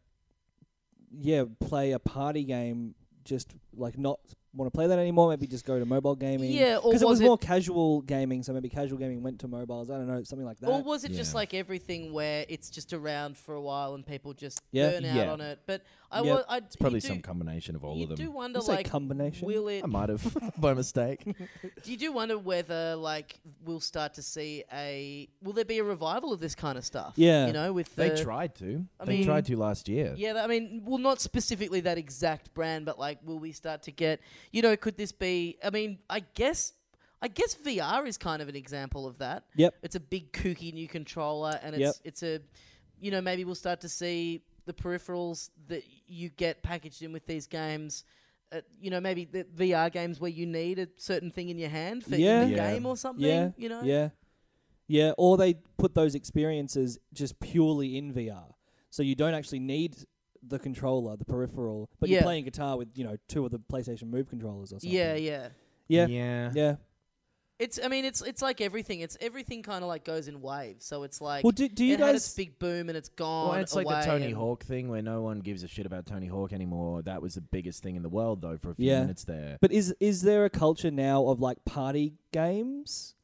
yeah, play a party game just like not want to play that anymore? Maybe just go to mobile gaming. Yeah, or because it was was it- more casual gaming, so maybe casual gaming went to mobiles. I don't know, something like that. Or was it just Yeah. like everything where it's just around for a while and people just Yeah. burn out Yeah. on it? But I, Yep. wa- I It's probably you do, some combination of all you of them. do wonder, You say like, combination? will it? I might have by mistake. Do you do wonder whether, like, we'll start to see a? Will there be a revival of this kind of stuff? Yeah. you know, with They the, tried to. I they mean- tried to last year. Yeah, that- I mean, well, not specifically that exact brand, but like, will we start to get? You know, could this be? I mean, I guess, I guess V R is kind of an example of that. Yep. It's a big kooky new controller, and it's Yep. it's a, you know, maybe we'll start to see the peripherals that you get packaged in with these games. Uh, you know, maybe the V R games where you need a certain thing in your hand for Yeah. in the Yeah. game or something. Yeah. You know. Yeah. Yeah. Or they put those experiences just purely in V R, so you don't actually need the controller, the peripheral, but Yeah. you're playing guitar with, you know, two of the PlayStation Move controllers or something. Yeah, yeah. Yeah. Yeah. Yeah. It's. I mean, it's it's like everything. It's everything kind of like goes in waves. So it's like Well, do, do you it had its guys? big boom and it's gone. Well, it's like the away Tony and- Hawk thing where no one gives a shit about Tony Hawk anymore. That was the biggest thing in the world, though, for a few Yeah. minutes there. But is is there a culture now of like party games?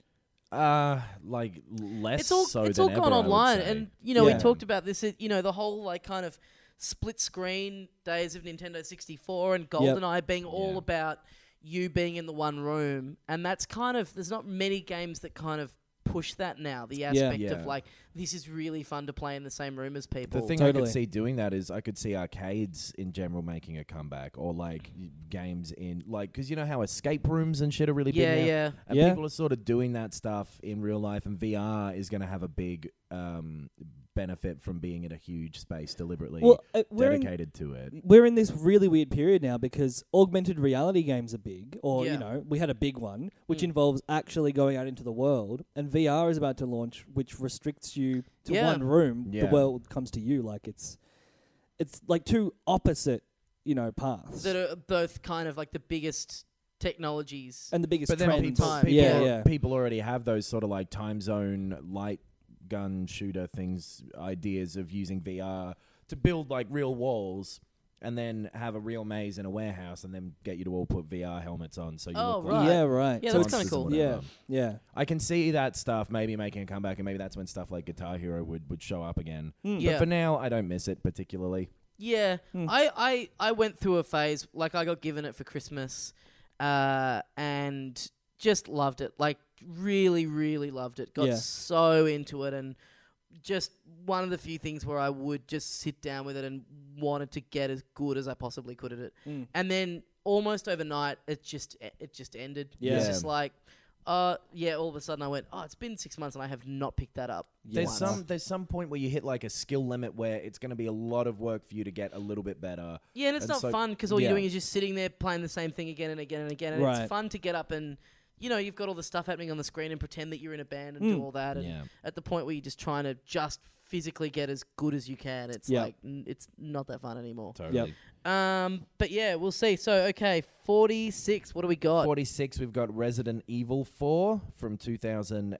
Uh, like less It's all so it's than all ever, gone I would online, say. and you know Yeah. we talked about this. it- You know the whole like kind of split screen days of Nintendo sixty-four and GoldenEye being all Yeah. about you being in the one room, and that's kind of there's not many games that kind of push that now. The aspect Yeah. of like this is really fun to play in the same room as people. The thing I Totally. could see doing that is I could see arcades in general making a comeback, or like y- games in like because you know how escape rooms and shit are really yeah, big now? yeah. And Yeah. people are sort of doing that stuff in real life, and V R is going to have a big um, benefit from being in a huge space deliberately Well, uh, we're in, dedicated to it. we're in this really weird period now because augmented reality games are big, or Yeah. you know, we had a big one which Mm. involves actually going out into the world, and V R is about to launch, which restricts you to Yeah. one room. Yeah. The world comes to you, like it's it's like two opposite, you know, paths, That are both kind of like the biggest technologies. and the biggest But then trends. people, time. people, yeah, al- yeah. people already have those sort of like time zone light gun shooter things, ideas of using V R to build like real walls and then have a real maze in a warehouse and then get you to all put V R helmets on so you Oh, look right. like Yeah, right. Yeah, So that's it's- kinda cool. Yeah, whatever. yeah. I can see that stuff maybe making a comeback, and maybe that's when stuff like Guitar Hero would, would show up again. Mm. Yeah. But for now, I don't miss it particularly. Yeah, Hmm. I, I, I went through a phase, like I got given it for Christmas, uh, and just loved it. Like really, really loved it. Got Yeah. so into it, and just one of the few things where I would just sit down with it and wanted to get as good as I possibly could at it. Mm. And then almost overnight, it just it just ended. Yeah. It's just like, uh, yeah. All of a sudden, I went, oh, it's been six months and I have not picked that up. There's once. some there's some point where you hit like a skill limit where it's going to be a lot of work for you to get a little bit better. Yeah, and it's And not so- fun because all yeah. you're doing is just sitting there playing the same thing again and again and again. And Right. it's fun to get up and, you know, you've got all the stuff happening on the screen and pretend that you're in a band and do Mm. all that. And Yeah. at the point where you're just trying to just physically get as good as you can, it's Yeah. like n- it's not that fun anymore. Totally. Um, but yeah, we'll see. So okay, forty-six. What do we got? forty-six, we've got Resident Evil four from two thousand,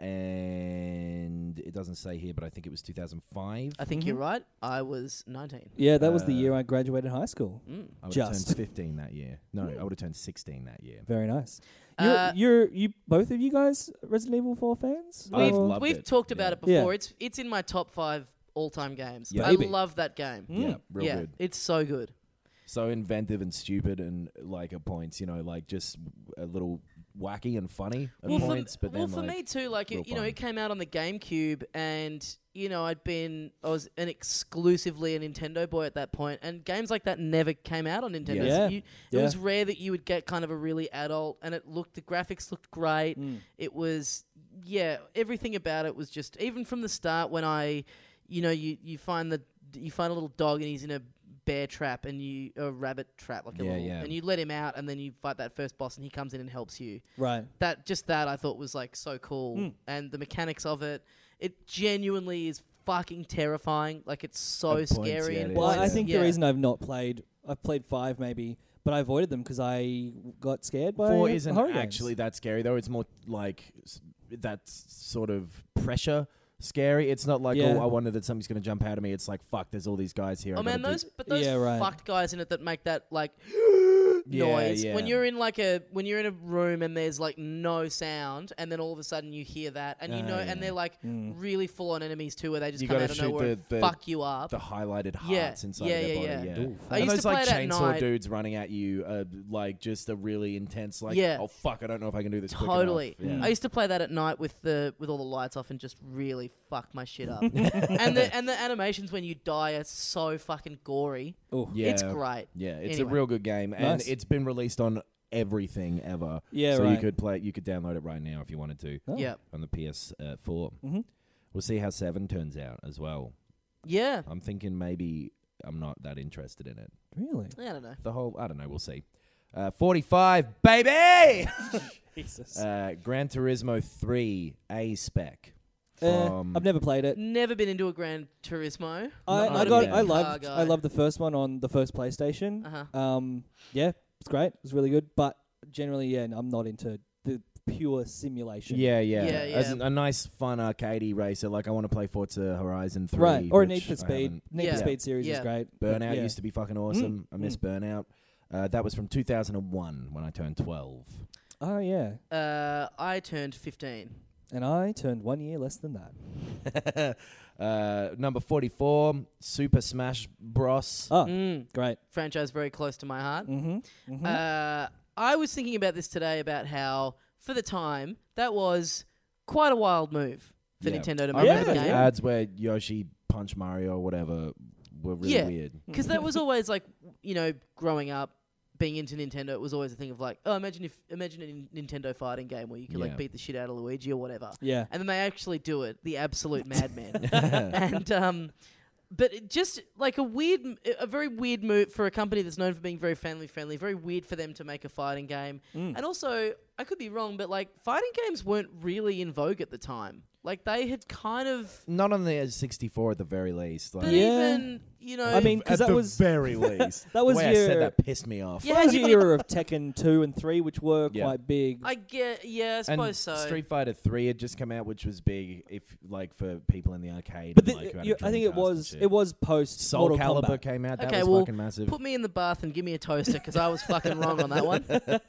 and it doesn't say here, but I think it was two thousand five. I think Mhm. you're right. I was nineteen. Yeah, that was the Uh, year I graduated high school. Mm. I would have Just. turned fifteen that year. No, I would have turned sixteen that year. Very nice. You're, Uh, you're you both of you guys Resident Evil four fans? I've We've Or- loved we've it. talked about Yeah. it before. Yeah. It's it's in my top five all time games. Yeah. I Baby. love that game. Mm. Yeah, real yeah, good. it's so good. So inventive and stupid, and like at points, you know, like just a little wacky and funny at Well, points. for, but well, then, for like, me too, like real it, you know, fun. it came out on the GameCube, and you know, I'd been I was an exclusively a Nintendo boy at that point, and games like that never came out on Nintendo. Yeah. So Yeah. you, it Yeah. was rare that you would get kind of a really adult, and it looked the graphics looked great. Mm. It was yeah, everything about it was just even from the start when I, you know, you you find the you find a little dog and he's in a bear trap and you a rabbit trap like a Yeah, little, yeah. and you let him out and then you fight that first boss and he comes in and helps you. Right. That just that I thought was like so cool, Mm. and the mechanics of it, it genuinely is fucking terrifying. Like it's so At points, scary. yeah, and it Well, is, I yeah. think yeah. the reason I've not played, I've played five maybe, but I avoided them because I got scared by Four isn't horror games. actually that scary though. It's more like s- that's sort of pressure scary. It's not like Yeah. oh, I wonder that somebody's going to jump out at me. It's like fuck, there's all these guys here. Oh I gotta man, do- those but those Yeah, right. fucked guys in it that make that like Yeah, noise yeah. when you're in like a when you're in a room and there's like no sound, and then all of a sudden you hear that, and you Ah, know, yeah. and they're like Mm. really full on enemies too, where they just You come gotta out of shoot nowhere the- and the- fuck you up. the highlighted Yeah, hearts inside yeah, of their yeah, body. yeah. Yeah, Ooh, I And used those to like play it at chainsaw night. dudes running at you, uh, like just a really intense, like Yeah. oh fuck, I don't know if I can do this. quick Totally. enough. Yeah. I used to play that at night with the with all the lights off and just really fuck my shit up. and the and the animations when you die are so fucking gory. Oh. Yeah. It's great. Yeah, it's Anyway. a real good game, and Nice. it's been released on everything ever. Yeah, so right. you could play, you could download it right now if you wanted to Oh. Yeah. on the P S four. Mhm. We'll see how seven turns out as well. Yeah. I'm thinking maybe I'm not that interested in it. Really? I don't know. The whole, I don't know. We'll see. Uh, forty-five, baby. Jesus. uh, Gran Turismo three A spec. Eh, From I've never played it. Never been into a Gran Turismo. I, Not I a got. big I car loved. guy. I loved the first one on the first PlayStation. Uh-huh. Um, yeah, it's great. It's really good. But generally, yeah, I'm not into the pure simulation. Yeah, yeah. Yeah, As yeah. an- a nice, fun arcadey racer. Like I want to play Forza Horizon three. Right. Or a which Need for I Speed. haven't- Need Yeah. for Speed series Yeah. is great. but Burnout yeah. used to be fucking awesome. I miss mm. Burnout. Uh, that was from two thousand one when I turned twelve. Oh yeah. Uh, I turned fifteen. And I turned one year less than that. uh, number forty-four, Super Smash Bros. Oh, Mm. great. Franchise very close to my heart. Mm-hmm. mm-hmm. Uh, I was thinking about this today about how, for the time, that was quite a wild move for Yeah. Nintendo to I make remember the those game. ads where Yoshi punched Mario or whatever were really Yeah. weird. Because that was always like, you know, growing up, being into Nintendo, it was always a thing of like, oh, imagine if imagine a Nin- Nintendo fighting game where you could Yeah. like beat the shit out of Luigi or whatever. yeah. And then they actually do it, the absolute madman. and um, but it just like a weird, m- a very weird move for a company that's known for being very family friendly. Very weird for them to make a fighting game. Mm. And also, I could be wrong, but like fighting games weren't really in vogue at the time. Like they had kind of, Not on the sixty-four at the very least. Like, but Yeah. even you know, I mean, 'cause at that the was- very least. that was the way your- I said that pissed me off. Yeah, That was you the got- era of Tekken two and three, which were Yeah. quite big. I get, yeah, I And suppose so. Street Fighter three had just come out, which was big, if like for people in the arcade. but and, the, like, who had a you, I think it Dreamcast and was shit. it was post Soul Mortal Calibur Kombat. came out. That Okay, was well, fucking massive. Put me in the bath and give me a toaster because I was fucking wrong on that one.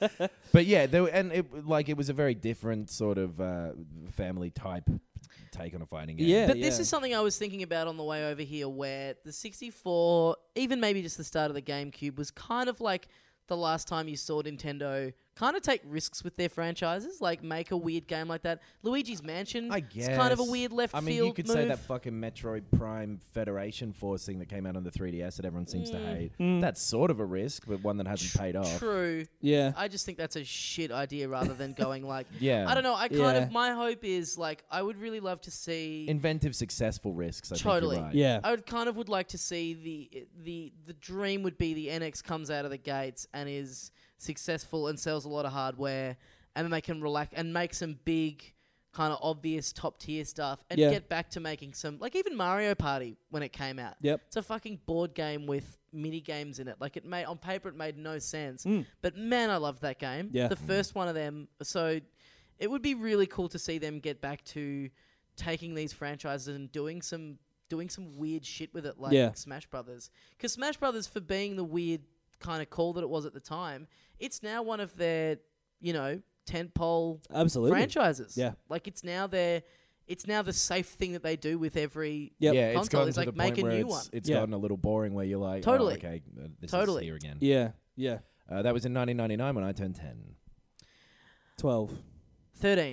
But yeah, there, were- and it like it was a very different sort of uh, family type take on a fighting game. Yeah. But this is something I was thinking about on the way over here, where the sixty-four, even maybe just the start of the GameCube, was kind of like the last time you saw Nintendo kind of take risks with their franchises, like make a weird game like that. Luigi's Mansion, I it's kind of a guess. weird left I mean, field you could move. say that fucking Metroid Prime Federation Force thing that came out on the three D S that everyone seems to hate. Mm. That's sort of a risk, but one that hasn't paid off. True. Yeah. I just think that's a shit idea rather than going like, Yeah. I don't know. I kind Yeah. of, my hope is like, I would really love to see. Inventive, successful risks. I Totally. think you're right. Yeah. I would kind of would like to see the the the dream would be the N X comes out of the gates and is successful and sells a lot of hardware, and then they can relax and make some big kind of obvious top tier stuff and Yeah. get back to making some, like even Mario Party when it came out. Yep. It's a fucking board game with mini games in it. Like it made on paper it made no sense, Mm. but man, I loved that game. Yeah. The first one of them. So it would be really cool to see them get back to taking these franchises and doing some doing some weird shit with it, like Yeah. Smash Brothers. Because Smash Brothers, for being the weird kind of call that it was at the time, it's now one of their, you know, tentpole Absolutely. franchises. Yeah. Like it's now their, it's now the safe thing that they do with every Yep. Yeah, it's console. gotten It's to like the make point a where new it's, one. it's Yeah. gotten a little boring where you're like, Totally. oh, okay, uh, this Totally. is here again. Yeah. Yeah. Uh, that was in nineteen ninety-nine when I turned ten. twelve. thirteen.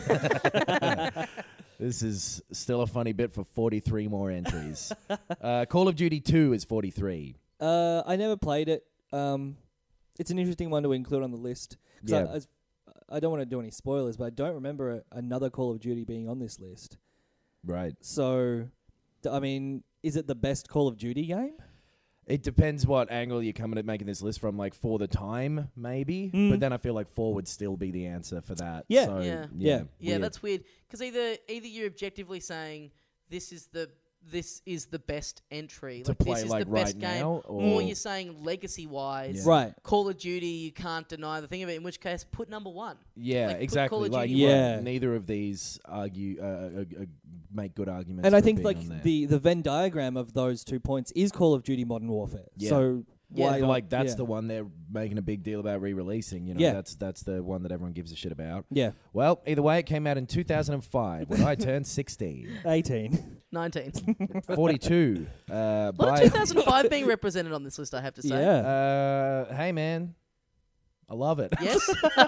This is still a funny bit for forty-three more entries. uh, Call of Duty two is forty-three. Uh, I never played it. Um, it's an interesting one to include on the list. 'Cause Yeah. I, as- I don't want to do any spoilers, but I don't remember a, another Call of Duty being on this list. Right. So, d- I mean, is it the best Call of Duty game? It depends what angle you're coming at making this list from. Like, for the time, maybe. Mm. But then I feel like four would still be the answer for that. Yeah. So, Yeah. Yeah. Yeah, weird. that's weird. Because either either you're objectively saying this is the this is the best entry, To like play, this is like, the best right game, now, or, or- you're saying legacy wise, Yeah. Right. Call of Duty, you can't deny the thing of it. In which case, put number one. Yeah, Like, put Call exactly. of Like, Duty Yeah. well, neither of these argue, uh, uh, uh, make good arguments. And I for think being like on there. the, the Venn diagram of those two points is Call of Duty Modern Warfare. Yeah. So Yeah. why not- like that's yeah. the one they're making a big deal about re-releasing. You know, Yeah. that's that's the one that everyone gives a shit about. Yeah. Well, either way, it came out in two thousand five when I turned sixteen. eighteen. nineteen. forty-two. Uh, A lot of by, two thousand five being represented on this list, I have to say. Yeah. uh, hey man, I love it. Yes.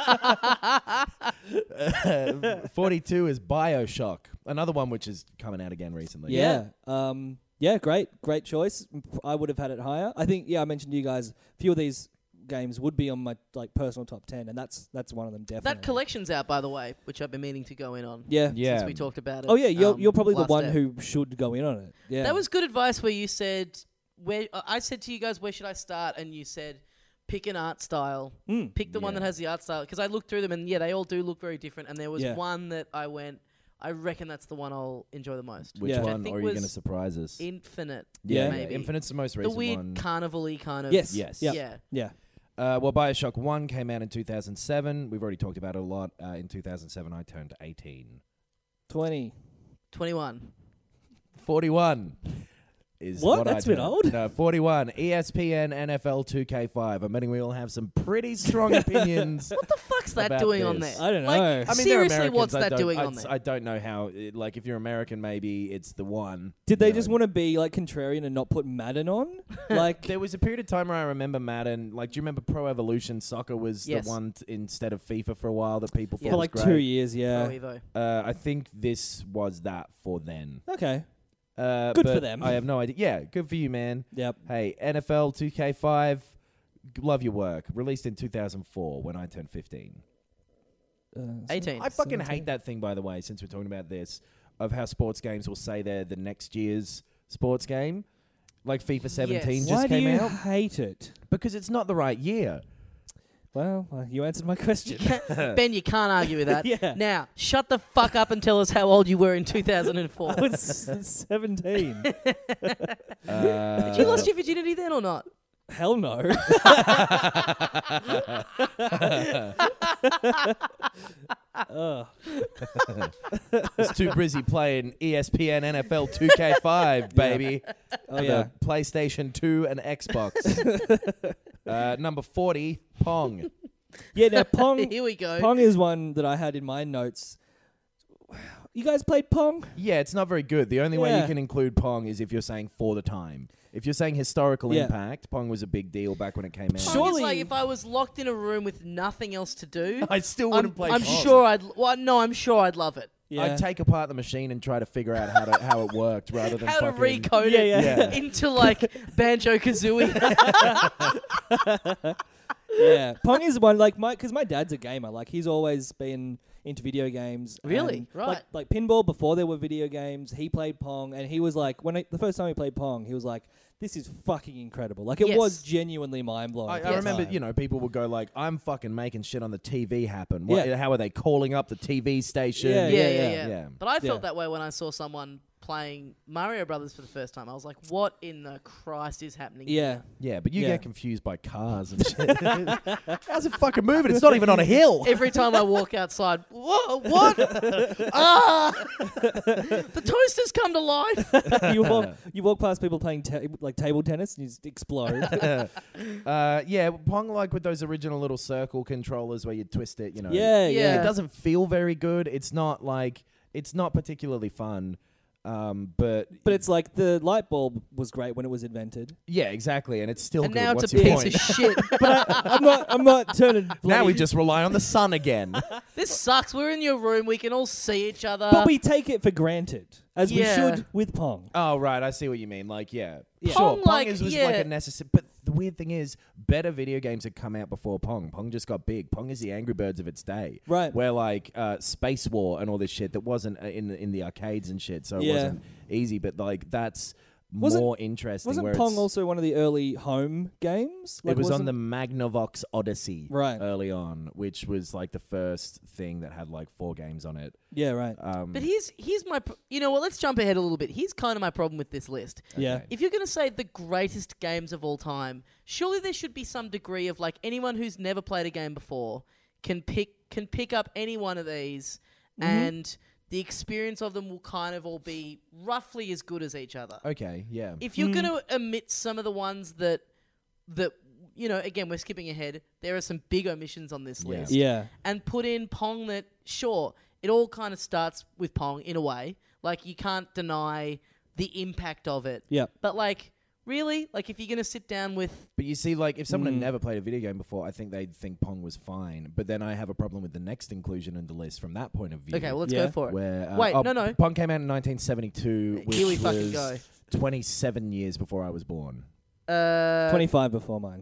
forty-two is BioShock, another one which is coming out again recently. Yeah. Um, yeah, great. Great choice. I would have had it higher. I think, yeah, I mentioned to you guys, a few of these games would be on my like personal top ten, and that's that's one of them definitely. That collection's out, by the way, which I've been meaning to go in on. Yeah. Yeah. Since we talked about it. Oh, yeah, you're, um, you're probably the last one ep. who should go in on it. Yeah. That was good advice where you said, where uh, I said to you guys, where should I start? And you said, pick an art style. Mm. Pick the one Yeah. that has the art style. Because I looked through them, and yeah, they all do look very different. And there was Yeah. one that I went, I reckon that's the one I'll enjoy the most. Which Yeah. Which I one, think or are you was going to surprise us? Infinite. yeah, maybe. Infinite's the most The recent weird one. carnival-y kind of. Yes. Yes. Yep. Yeah. Yeah. Uh, well, BioShock one came out in two thousand seven. We've already talked about it a lot. Uh, in two thousand seven, I turned eighteen. twenty. twenty-one. forty-one is What? what That's I a bit turned. old. No, forty-one. E S P N N F L two K five. I'm betting we all have some pretty strong opinions. What the fuck's that About doing on this. there? I don't Like, know. I mean, they're seriously, Americans. what's I that don't- doing I, on there? I don't know how. It, like, if you're American, maybe it's the one. Did they you just know. want to be like contrarian and not put Madden on? Like, There was a period of time where I remember Madden. Like, do you remember Pro Evolution Soccer was Yes. the one t- instead of FIFA for a while that people thought Yeah. for was like great? two years, Pro yeah. Evo. Uh, I think this was that for then. Okay. Uh, Good for but them. I have no idea. Yeah, good for you, man. Yep. Hey, N F L two K five, g- love your work. Released in two thousand four when I turned fifteen. Uh, eighteen. I fucking seventeen. hate that thing, by the way, since we're talking about this, of how sports games will say they're the next year's sports game. Like FIFA seventeen Yes. just Why do came you out. hate it? Because it's not the right year. Well, uh, you answered my question. Ben, you can't argue with that. Yeah. Now, shut the fuck up and tell us how old you were in two thousand four. I was seventeen. Uh, Did you lost your virginity then or not? Hell no. Ugh. was too busy playing E S P N N F L two K five, baby. Oh, For yeah. the PlayStation two and Xbox. uh, number forty, Pong. Yeah, now Pong, Here we go. Pong is one that I had in my notes. You guys played Pong? Yeah, it's not very good. The only way Yeah. you can include Pong is if you're saying for the time. If you're saying historical Yeah. impact, Pong was a big deal back when it came out. Pong Surely- is like if I was locked in a room with nothing else to do. I still I'm, wouldn't play I'm Pong. sure I'd. Well, no, I'm sure I'd love it. Yeah. I'd take apart the machine and try to figure out how to how it worked rather than How to fucking- recode Yeah, it yeah. Yeah. into like Banjo Kazooie. Yeah, Pong is one like my because my dad's a gamer. Like he's always been into video games. Really? and, Right. Like, like pinball before there were video games. He played Pong, and he was like, when it, the first time he played Pong, he was like, "This is fucking incredible." Like it Yes. was genuinely mind blowing. I, I remember, you know, people would go like, "I'm fucking making shit on the T V happen." What, Yeah. How are they calling up the T V station? Yeah, yeah, yeah, yeah, yeah, yeah. But I felt Yeah. that way when I saw someone playing Mario Brothers for the first time. I was like, "What in the Christ is happening?" Yeah, Yeah, but you Yeah. get confused by cars and shit. How's it fucking moving? It's not even on a hill. Every time I walk outside, what? What? ah! The toasters come to life. you walk you walk past people playing ta- like table tennis, and you just explode. uh, yeah, Pong like with those original little circle controllers where you twist it, you know. yeah, Yeah. yeah. It doesn't feel very good. It's not like it's not particularly fun. Um, but But it's like the light bulb was great when it was invented. yeah, exactly, and it's still And good. now What's it's a your piece point? of shit. But I, I'm not. I'm not turning. Now we bloody- just rely on the sun again. This sucks. We're in your room. We can all see each other. But we take it for granted, as Yeah. we should with Pong. Oh right, I see what you mean. Like yeah, Yeah. sure. Pong, Pong like, is, was yeah. like a necessary. But the weird thing is, better video games had come out before Pong. Pong just got big. Pong is the Angry Birds of its day. Right. Where like uh, Space War and all this shit that wasn't uh, in the, in the arcades and shit, so it Yeah. wasn't easy. But like that's Wasn't- more interesting. Wasn't where Pong it's, also one of the early home games? Like, it was on wasn't- the Magnavox Odyssey Right. early on, which was like the first thing that had like four games on it. Yeah, right. Um, But here's here's my. Pr- you know what? Let's jump ahead a little bit. Here's kind of my problem with this list. Yeah. okay. If you're going to say the greatest games of all time, surely there should be some degree of like anyone who's never played a game before can pick can pick up any one of these, and the experience of them will kind of all be roughly as good as each other. Okay, yeah. If you're going to omit some of the ones that that you know, again, we're skipping ahead. There are some big omissions on this Yeah. list, Yeah. and put in Pong. That sure, it all kind of starts with Pong in a way. Like you can't deny the impact of it. Yeah. But like, really, like if you're gonna sit down with, But you see, like, if someone Mm. had never played a video game before, I think they'd think Pong was fine. But then I have a problem with the next inclusion in the list from that point of view. okay, well let's Yeah. go for it. Where, uh, Wait, oh, no, no. Pong came out in nineteen seventy-two, which Here we fucking was go. twenty-seven years before I was born. Uh, Twenty-five before mine.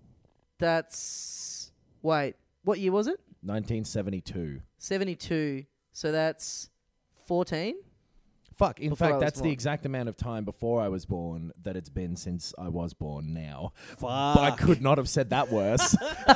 That's wait, what year was it? nineteen seventy-two. seventy-two. So that's fourteen. Fuck, in Before I fact, was that's the born. exact amount of time before I was born that it's been since I was born now. Fuck. But I could not have said that worse.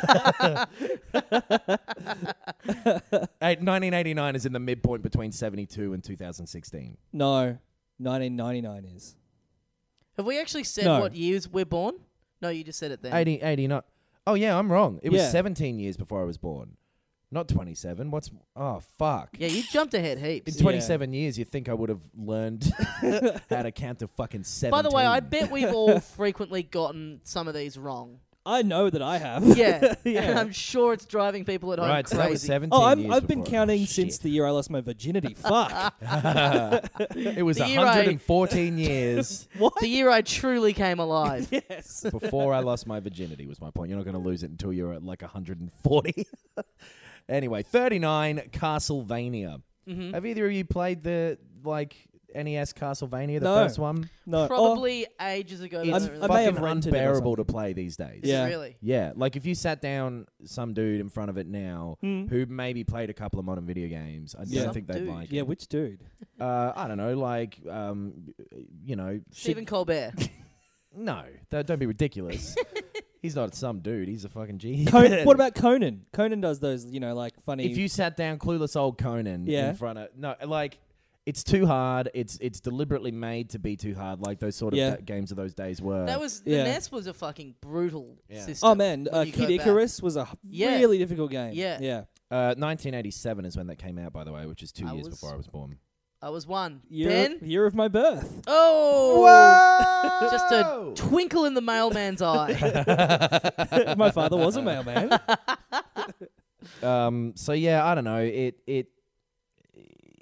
Hey, nineteen eighty-nine is in the midpoint between seventy-two and two thousand sixteen. No, nineteen ninety-nine is. Have we actually said No. what years we're born? No, you just said it then. eighty, eighty, not. Oh, yeah, I'm wrong. It was Yeah. seventeen years before I was born. Not twenty-seven. What's. Oh, fuck. Yeah, you jumped ahead heaps. In twenty-seven years, you think I would have learned how to count to fucking seventeen. By the way, I bet we've all frequently gotten some of these wrong. I know that I have. Yeah, Yeah. and I'm sure it's driving people at home Right, so that was crazy. seventeen Oh, I'm, years I've been before. counting Oh, since shit. the year I lost my virginity. Fuck. It was The year I- one hundred fourteen years What? the year I truly came alive. Yes. before I lost my virginity was my point. You're not going to lose it until you're at like one hundred forty. Anyway, thirty-nine, Castlevania. Mhm. Have either of you played the like N E S Castlevania, the No. first one? No. Probably ages ago. but It's I don't I really may have fucking rented it or unbearable to something. play these days. Is it Yeah. really? Yeah, like if you sat down some dude in front of it now Mm. who maybe played a couple of modern video games, I Yeah. don't think they'd Some like Yeah, it. which dude? Uh, I don't know, like, um, you know, Stephen shit- Colbert. No, th- don't be ridiculous. He's not some dude. He's a fucking G. Con- what about Conan? Conan does those, you know, like funny. If you sat down clueless old Conan Yeah. in front of no, like it's too hard. It's it's deliberately made to be too hard, like those sort of Yeah. da- games of those days were. That was the Yeah. N E S was a fucking brutal Yeah. system. oh man, when uh, you Kid go back. Icarus was a Yeah. really difficult game. Yeah. Yeah. uh, nineteen eighty-seven is when that came out, by the way, which is two I years was- before I was born. I was one. Year, Ben. year of my birth. Oh, just a twinkle in the mailman's eye. My father was a mailman. Um, so yeah, I don't know. It it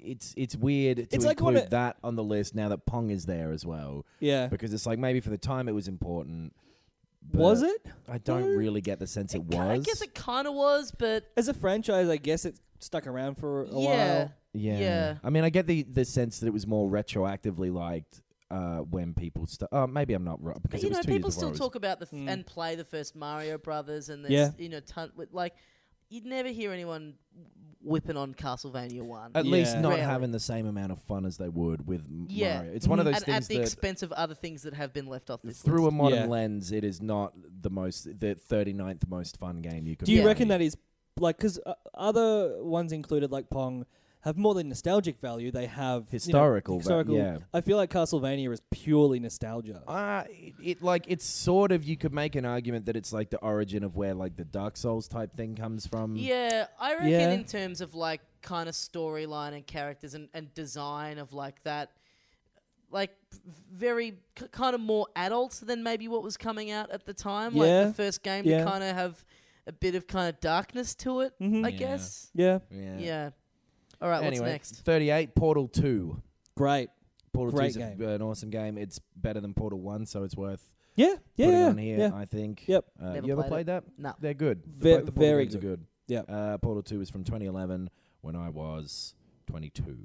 it's it's weird to It's like include what it- that on the list now that Pong is there as well, Yeah. because it's like maybe for the time it was important. but Was it? I don't No. really get the sense it, It ki- I was. guess it kind of was, but As a franchise, I guess it stuck around for a yeah. while. yeah. yeah. I mean, I get the the sense that it was more retroactively liked uh, when people. St- oh, maybe I'm not right because But, you it was know, two people years before still it was- talk about the f- Mm. and play the first Mario Brothers, and there's Yeah. you know, ton with, like you'd never hear anyone whipping on Castlevania One. At least Yeah. not Rarely. having the same amount of fun as they would with M- Yeah. Mario. It's one of Mhm. those and things at the that expense of other things that have been left off this through a list. modern Yeah. lens, it is not the most the thirty-ninth most fun game you could. Do you Yeah. reckon that is like because uh, other ones included like Pong have more than nostalgic value? They have you know, Historical, but historical. yeah. I feel like Castlevania is purely nostalgia. Uh, it, it like it's sort of you could make an argument that it's like the origin of where like the Dark Souls type thing comes from. Yeah, I reckon Yeah. in terms of like kind of storyline and characters and, and design of like that, like v- very k- kind of more adults than maybe what was coming out at the time. Like Yeah. the first game Yeah. to kind of have a bit of kind of darkness to it, Mhm. I Yeah. guess. Yeah, Yeah. Yeah. All right, Anyway, what's next? thirty-eight Portal two. great. Portal Great two is game. an awesome game. It's better than Portal one, so it's worth Yeah, yeah, putting yeah. on here. yeah. I think. Yep. Uh, Never you ever played played that? No. They're good. Ve- Both the Portal very games are good. Yep. Uh, Portal two is from twenty eleven when I was twenty-two.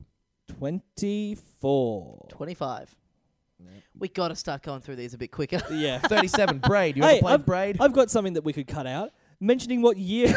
Twenty-four. twenty-five. Yep. We got to start going through these a bit quicker. Yeah. thirty-seven. Braid. You Hey, ever played I've- Braid? I've got something that we could cut out. Mentioning what year,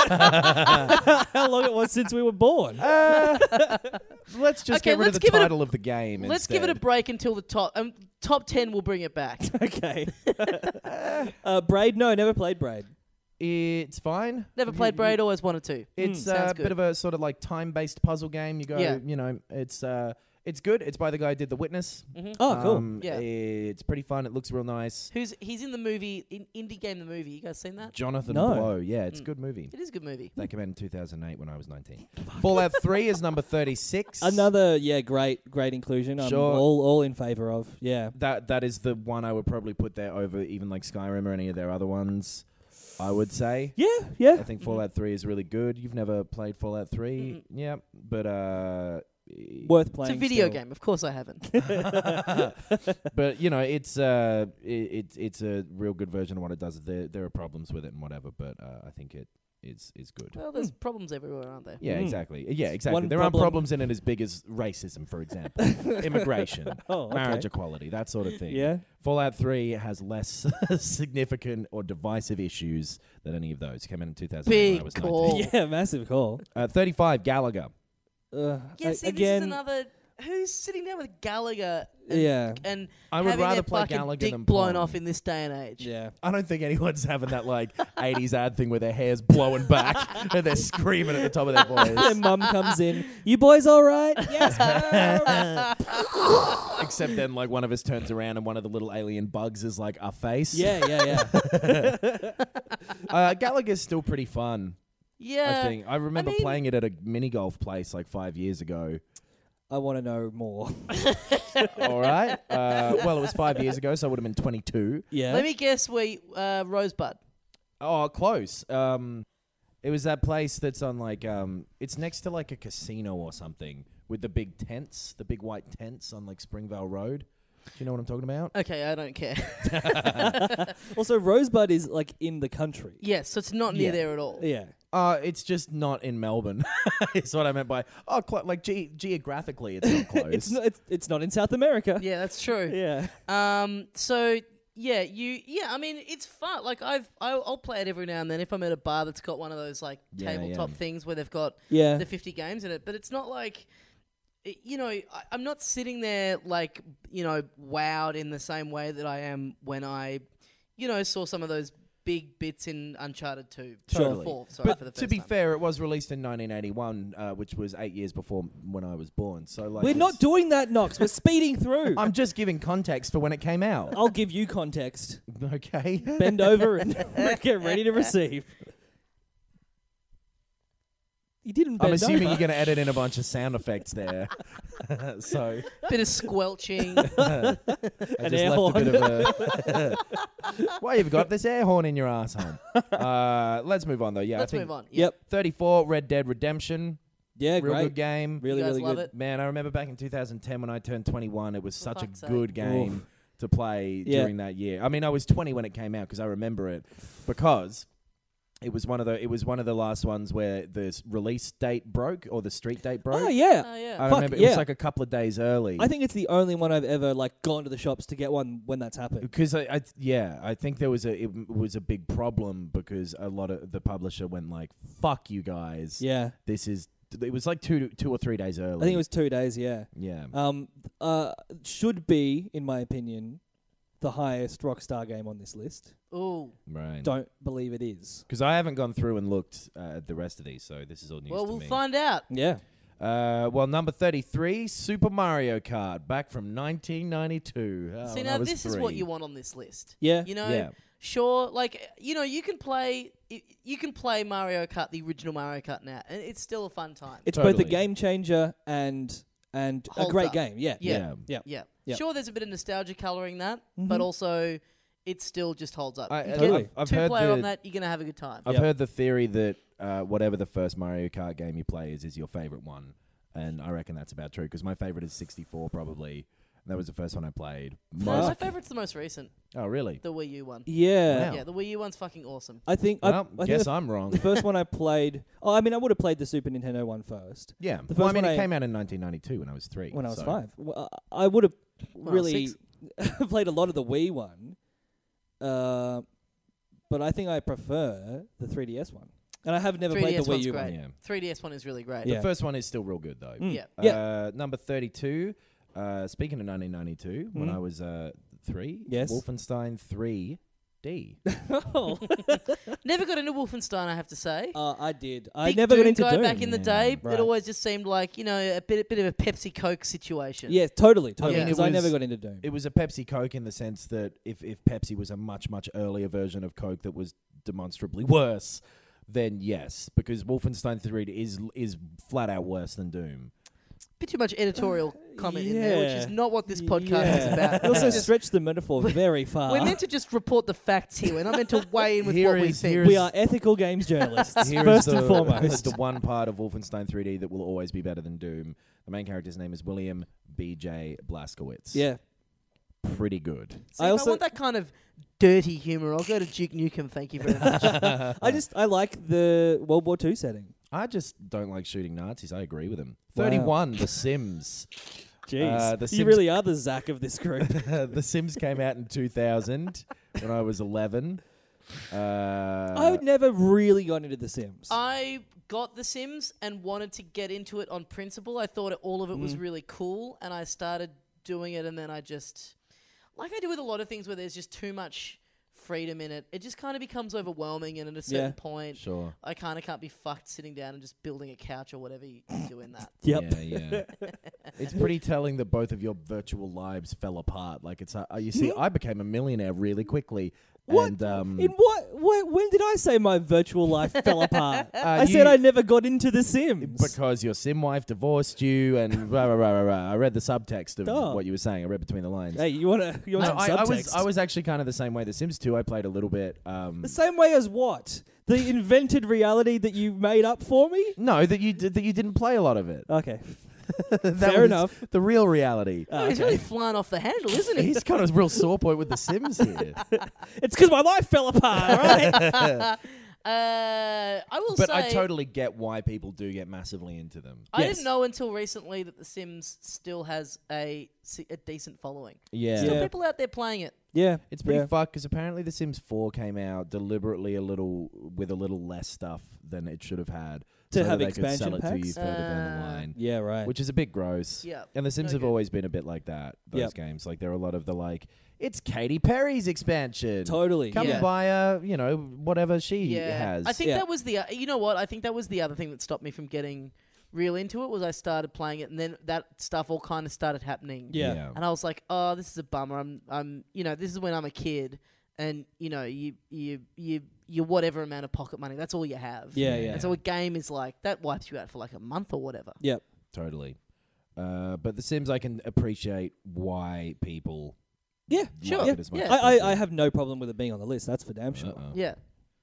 how long it was since we were born. Uh, let's just Okay, get rid let's of the give it a- title of the game. Let's give it a instead. break until the top um, top ten. We'll bring it back. Okay. uh, Braid? No, never played Braid. It's fine. Never played Braid. Always wanted to. It's Mm, sounds a good. bit of a sort of like time-based puzzle game. You go, Yeah. you know, it's uh, it's good. It's by the guy who did The Witness. Mhm. Oh, cool. Um, Yeah. It's pretty fun. It looks real nice. Who's he's in the movie in Indie Game the movie? You guys seen that? Jonathan No. Blow. Yeah, it's a Mm. good movie. It is a good movie. That came out in two thousand eight when I was nineteen. Fallout three is number thirty-six. Another, yeah, great, great inclusion. I'm Sure. all, all in favor of. Yeah. That that is the one I would probably put there over even like Skyrim or any of their other ones. I would say. Yeah, yeah. I think Fallout three is really good. You've never played Fallout three, yeah, but uh, Worth It's playing. a video still. game. Of course, I haven't. but you know, it's uh, it, it's it's a real good version of what it does. There there are problems with it and whatever, but uh, I think it is is good. well, there's problems everywhere, aren't there? Yeah, Mm. exactly. Yeah, exactly. One there aren't problem- problems in it as big as racism, for example, immigration, Oh, okay. marriage equality, that sort of thing. Yeah. Fallout three has less significant or divisive issues than any of those. Came out in two thousand eight when I Big was call. nineteen. Yeah, massive call. Uh, thirty-five, Gallagher. Uh, Yeah. a- See, again, this is another. Who's sitting down with Gallagher? And, yeah. And I would having rather their play fucking Gallagher dick than blown Pong. off in this day and age. Yeah. I don't think anyone's having that like eighties ad thing where their hair's blowing back and they're screaming at the top of their Their voice. mum comes in. You boys all right? Yes. Except then, like one of us turns around and one of the little alien bugs is like our face. yeah, yeah, yeah. Uh, Gallagher's still pretty fun. Yeah. I think I remember mean- playing it at a mini golf place like five years ago. I want to know more. All right. Uh, well, it was five years ago, so I would have been twenty-two. Yeah. Let me guess. We uh, Rosebud. Oh, close. Um, it was that place that's on like um, it's next to like a casino or something with the big tents, the big white tents on like Springvale Road. Do you know what I'm talking about? Okay, I don't care. Also, Rosebud is like in the country. Yes, so it's not near Yeah. there at all. Yeah. Uh, it's just not in Melbourne. Is what I meant by oh, clo- like ge- geographically, it's not close. It's not. It's, it's not in South America. Yeah, that's true. Yeah. Um. So yeah, you. Yeah, I mean, it's fun. Like I've, I'll, I'll play it every now and then if I'm at a bar that's got one of those like Yeah, tabletop yeah. things where they've got Yeah. the fifty games in it. But it's not like, it- you know, I, I'm not sitting there like you know wowed in the same way that I am when I, you know, saw some of those big bits in Uncharted two. Sure. Four, sorry, but for the first to be time. fair, it was released in nineteen eighty-one, uh, which was eight years before when I was born. So like, We're it's- not doing that, Knox. We're speeding through. I'm just giving context for when it came out. I'll give you context. Okay. Bend over and get ready to receive. You didn't bend I'm assuming over. you're going to edit in a bunch of sound effects there. so Bit of squelching. I An just air left horn. a bit of a. Why have you got this air horn in your asshole? Uh, let's move on though. Yeah, Let's I think move on. Yep. thirty-four, Red Dead Redemption. Yeah, Real great. good game. Really, You guys really love good. it? Man, I remember back in two thousand ten when I turned twenty-one, it was For such a fuck's sake. good game Oof. to play Yeah. during that year. I mean, I was twenty when it came out because I remember it because it was one of the it was one of the last ones where the s- release date broke or the street date broke. Oh yeah. Oh, yeah. I Fuck, remember it yeah. was like a couple of days early. I think it's the only one I've ever like gone to the shops to get one when that's happened. Because I, I, yeah, I think there was a it m- was a big problem because a lot of the publisher went like, "Fuck you guys, Yeah. this is." It was like two two or three days early. I think it was two days. Yeah. yeah. Um. Uh. Should be, in my opinion, the highest Rockstar game on this list. Ooh. Right. Don't believe it is. Because I haven't gone through and looked uh, at the rest of these, so this is all news Well, to we'll me. find out. Yeah. Uh, well, number thirty-three, Super Mario Kart, back from nineteen ninety-two. Oh, See, when now I was this is what three. you want on this list. Yeah. You know, Yeah. sure, like, you know, you can play y- you can play Mario Kart, the original Mario Kart now, and it's still a fun time. It's both a Totally. game changer and and a Holds great up. game. Yeah. Yeah. Yeah. Yeah. yeah. Yep. Sure, there's a bit of nostalgia colouring that, but Mhm. also it still just holds up. I- You I- get Totally. I've, I've two heard player the, on that, you're going to have a good time. I've Yep. heard the theory that uh, whatever the first Mario Kart game you play is, is your favorite one. And I reckon that's about true because my favorite is sixty-four probably. And that was the first one I played. No, my Most- favourite's the most recent, oh, really? the Wii U one. Yeah. Wow. Yeah, the Wii U one's fucking awesome. I think. I, Well, I guess think the, I'm wrong. the first one I played. Oh, I mean, I would have played the Super Nintendo one first Yeah. the Well, I first mean, one it I- came out in nineteen ninety-two when I was three. when I was so- five. Well, I I would have When I was really six. played a lot of the Wii one, uh, but I think I prefer the three D S one. And I have never played the 3D S Wii one's U great. one. Yeah. three D S one is really great. Yeah. The first one is still real good, though. Mm. Yeah. Yeah. Uh, number thirty-two, uh, speaking of nineteen ninety-two, when Mm. I was uh, three, Yes. Wolfenstein three D. Oh. Never got into Wolfenstein, I have to say. Uh, I did. I Big never Doom got into guy Doom. back in the Yeah. day. Right. It always just seemed like, you know, a bit, bit of a Pepsi Coke situation. Yeah, totally, totally. mean, it Because I, was- never got into Doom. It was a Pepsi Coke in the sense that if, if Pepsi was a much, much earlier version of Coke that was demonstrably worse, then yes, because Wolfenstein three D is is flat out worse than Doom. Bit too much editorial comment in there, which is yeah. not what this podcast is Yeah. about. You also Just- stretched the metaphor very far. we're meant to just report the facts here. We're not meant to weigh in with Here what we is- think. here we is- are ethical games journalists, Here is first the, and foremost. the one part of Wolfenstein three D that will always be better than Doom. The main character's name is William B J Blazkowicz. Yeah. Pretty good. See, I if also- I want that kind of dirty humour, I'll go to Duke Nukem, thank you very much. I just I like the World War Two setting. I just don't like shooting Nazis. I agree with him. Wow. thirty-one, The Sims. Jeez, Uh, the you Sims- really are the Zack of this group. The Sims came out in two thousand when I was eleven. Uh, I never really got into The Sims. I got The Sims and wanted to get into it on principle. I thought it, all of it was Mm. really cool, and I started doing it, and then I just, like I do with a lot of things where there's just too much freedom in it, it just kind of becomes overwhelming, and at a certain Yeah. point, Sure. I kind of can't be fucked sitting down and just building a couch or whatever you do in that. Yep. Yeah, yeah. It's pretty telling that both of your virtual lives fell apart. Like it's, uh, you see, I became a millionaire really quickly. What? And, um, In what, what? When did I say my virtual life fell apart? I you- said I never got into The Sims. because your sim wife divorced you, and rah, rah, rah, rah, rah. I read the subtext of Oh. what you were saying. I read between the lines. Hey, you wanna? You No, want I, some I was subtext? I was actually kind of the same way. The Sims two, I played a little bit. Um, the same way as what? The invented reality that you made up for me? no, that you did, that you didn't play a lot of it. Okay, That fair was enough. The real reality. Oh, He's okay. really flying off the handle, isn't he? He's got a real sore point with the Sims here. It's because my life fell apart, right? Uh, I will But say, I totally get why people do get massively into them. I Yes. didn't know until recently that The Sims still has a, si- a decent following. Yeah. Still Yeah. people out there playing it. yeah, It's pretty yeah. fucked because apparently The Sims four came out deliberately a little with a little less stuff than it should have had To so have that they could sell expansion it to you packs? further down the Uh, line, Yeah, right. which is a bit gross. Yeah. And The Sims No have good. always been a bit like that. Those Yep. games, like there are a lot of the like, it's Katy Perry's expansion. Totally. Come Yeah. and buy a, you know, whatever she Yeah. has. I think Yeah. that was the, uh, you know what? I think that was the other thing that stopped me from getting real into it was I started playing it and then that stuff all kind of started happening. Yeah. And I was like, oh, this is a bummer. I'm, I'm, you know, this is when I'm a kid and, you know, you, you, you, you whatever amount of pocket money, that's all you have. Yeah, Yeah. yeah. And so a game is like, that wipes you out for like a month or whatever. Yep. Totally. Uh, but The Sims, I can appreciate why people. Yeah, like sure. it Yeah, as much yeah. as I, they I, I do. have no problem with it being on the list. That's for damn sure. Uh-uh. Yeah.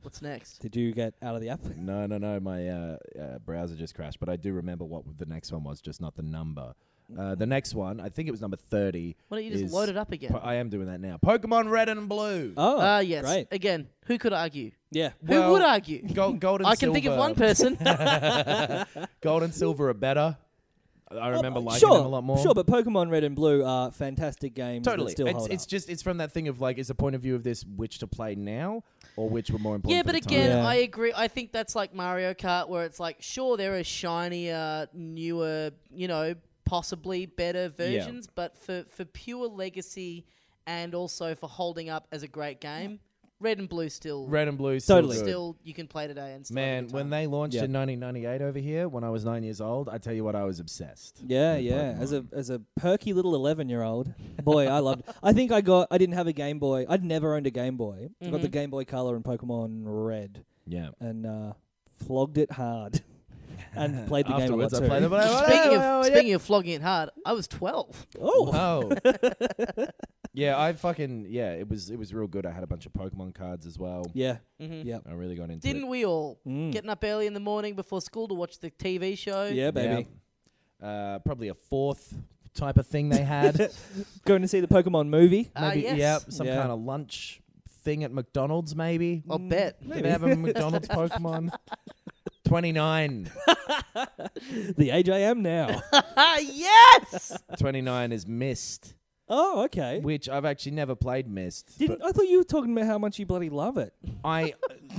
What's next? Did you get out of the app? No, no, no. My uh, uh, browser just crashed, but I do remember what the next one was, just not the number. Uh, the next one, I think it was number thirty. Why don't you just is load it up again? Po- I am doing that now. Pokemon Red and Blue. Oh, Ah, yes. great. Again, who could argue? Yeah. Who Well, would argue? Gold, gold and I can silver. think of one person. Gold and silver are better. I remember Oh, liking sure, them a lot more. Sure, but Pokemon Red and Blue are fantastic games Totally. that still It's, hold it's up. just it's from that thing of like, is the point of view of this which to play now or which were more important? Yeah, for but the again, time? Yeah. I agree. I think that's like Mario Kart, where it's like, sure, there are shinier, newer, you know, possibly better versions, but for, for pure legacy and also for holding up as a great game, Red and Blue still, Red and Blue, still Totally. good. still you can play today and still have a Man, good when time. they launched Yeah. in nineteen ninety-eight over here, when I was nine years old, I tell you what, I was obsessed. Yeah, with yeah. As a Pokemon. as a perky little eleven year old, boy, I loved. I think I got. I didn't have a Game Boy. I'd never owned a Game Boy. I got the Mhm. Game Boy Color and Pokemon Red, Yeah. and uh, flogged it hard, and played the game a lot Afterwards, I too. played it. Speaking of speaking of flogging it hard, I was twelve. Oh, Oh. Yeah, I fucking yeah. It was it was real good. I had a bunch of Pokemon cards as well. yeah, Mm-hmm. yeah. I really got into Didn't it. we all? Mm. Getting up early in the morning before school to watch the T V show. Yeah, baby. Yeah. Uh, probably a fourth type of thing they had. Going to see the Pokemon movie. Ah, Maybe yes. yeah, some Yeah. kind of lunch thing at McDonald's. Maybe I'll bet. Did they have a McDonald's Pokemon? Twenty-nine. The age I am now. Ah, yes! Twenty-nine is Mist, Oh, okay. which I've actually never played Mist. Didn't but I thought you were talking about how much you bloody love it? I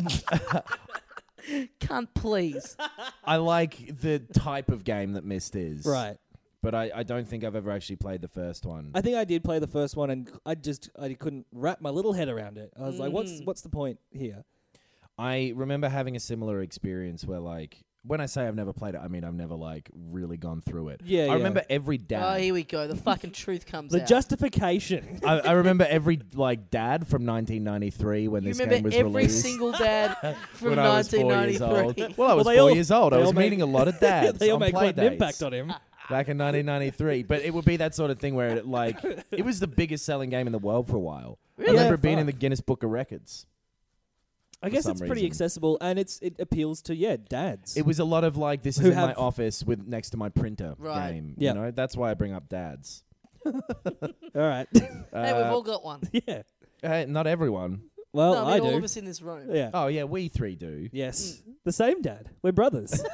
Can't please. I like the type of game that Mist is. Right. But I, I don't think I've ever actually played the first one. I think I did play the first one, and I just I couldn't wrap my little head around it. I was like, "What's Mhm. what's the point here?" I remember having a similar experience where, like, when I say I've never played it, I mean I've never, like, really gone through it. Yeah, I yeah. remember every Oh, dad. here we go. The fucking truth comes The out. justification. I, I remember every, like, dad from nineteen ninety-three when you this remember game was every released. single dad from when I was four nineteen years ninety-three. old. Well, I was they four all- years old. I they was all make- meeting a lot of dads they all on make play quite an dates impact on him. back in nineteen ninety-three. But it would be that sort of thing where, it, like, it was the biggest selling game in the world for a while. Really? I remember Yeah, being in fuck. the Guinness Book of Records. I guess some it's pretty reason. accessible, and it's it appeals to yeah dads. It was a lot of, like, this is Who in my have- office with next to my printer Right. game. Yeah. You know, that's why I bring up dads. All right. Hey, we've Uh, all got one. yeah. hey, not everyone. Well, no, I mean, I all do. of us in this room. Yeah. Oh, yeah, we three do. Yes. The same dad. We're brothers.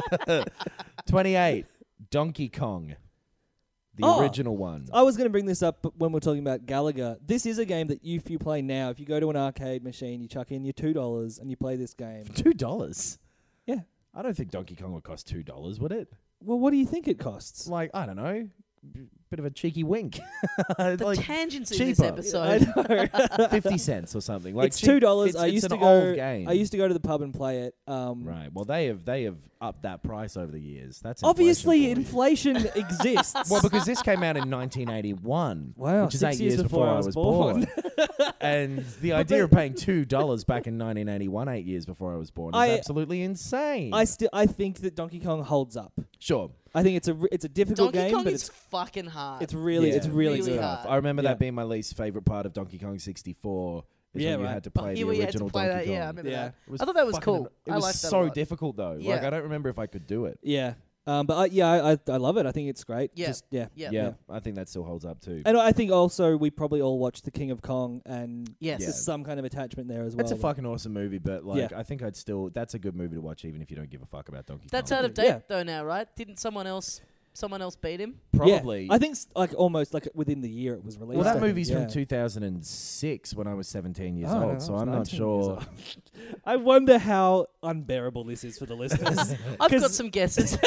twenty-eight, Donkey Kong. The Oh. original one. I was going to bring this up when we're talking about Gallagher. This is a game that you, if you play now, if you go to an arcade machine, you chuck in your two dollars and you play this game. Two dollars? Yeah. I don't think Donkey Kong would cost two dollars, would it? Well, what do you think it costs? Like, I don't know. b- Bit of a cheeky wink. The like tangents in this cheaper. episode. I know. fifty cents or something. Like it's cheap- two dollars. it's- I it's used an to go. old game. I used to go to the pub and play it. Um, Right. Well, they have they have upped that price over the years. That's Obviously, inflation for you. inflation exists. Well, because this came out in nineteen eighty-one. Wow, which is six eight years years before I was born. And the idea of paying two dollars back in nineteen eighty-one, eight years before I was born, is I- absolutely insane. I still I think that Donkey Kong holds up. sure. I think it's a re- it's a difficult Donkey game, Kong but is it's fucking hard. it's really Yeah. it's really, Really good. hard. I remember Yeah. that being my least favorite part of Donkey Kong sixty-four. Is Yeah, when you right. had to But play here the we had to original play Donkey that. Kong. Yeah, I remember Yeah. that. It was I thought that was fucking- cool. It I was liked that a so lot. difficult though. Yeah. Like I don't remember if I could do it. Yeah, um, but I, yeah, I, I I love it. I think it's great. Yeah. Just, yeah, Yeah. Yeah, I think that still holds up too. And I think also we probably all watched The King of Kong, and Yes. there's Yeah. some kind of attachment there as well. That's a but- fucking awesome movie, but like Yeah. I think I'd still that's a good movie to watch even if you don't give a fuck about Donkey That's Kong. out of date Yeah. though now, right? Didn't someone else someone else beat him? Probably. Yeah. I think s- like almost like within the year it was released. well, that I think, movie's yeah. from two thousand six when I was seventeen years Oh, no, old, I so was I'm not nineteen years sure. old. I wonder how unbearable this is for the listeners. I've 'Cause- got some guesses.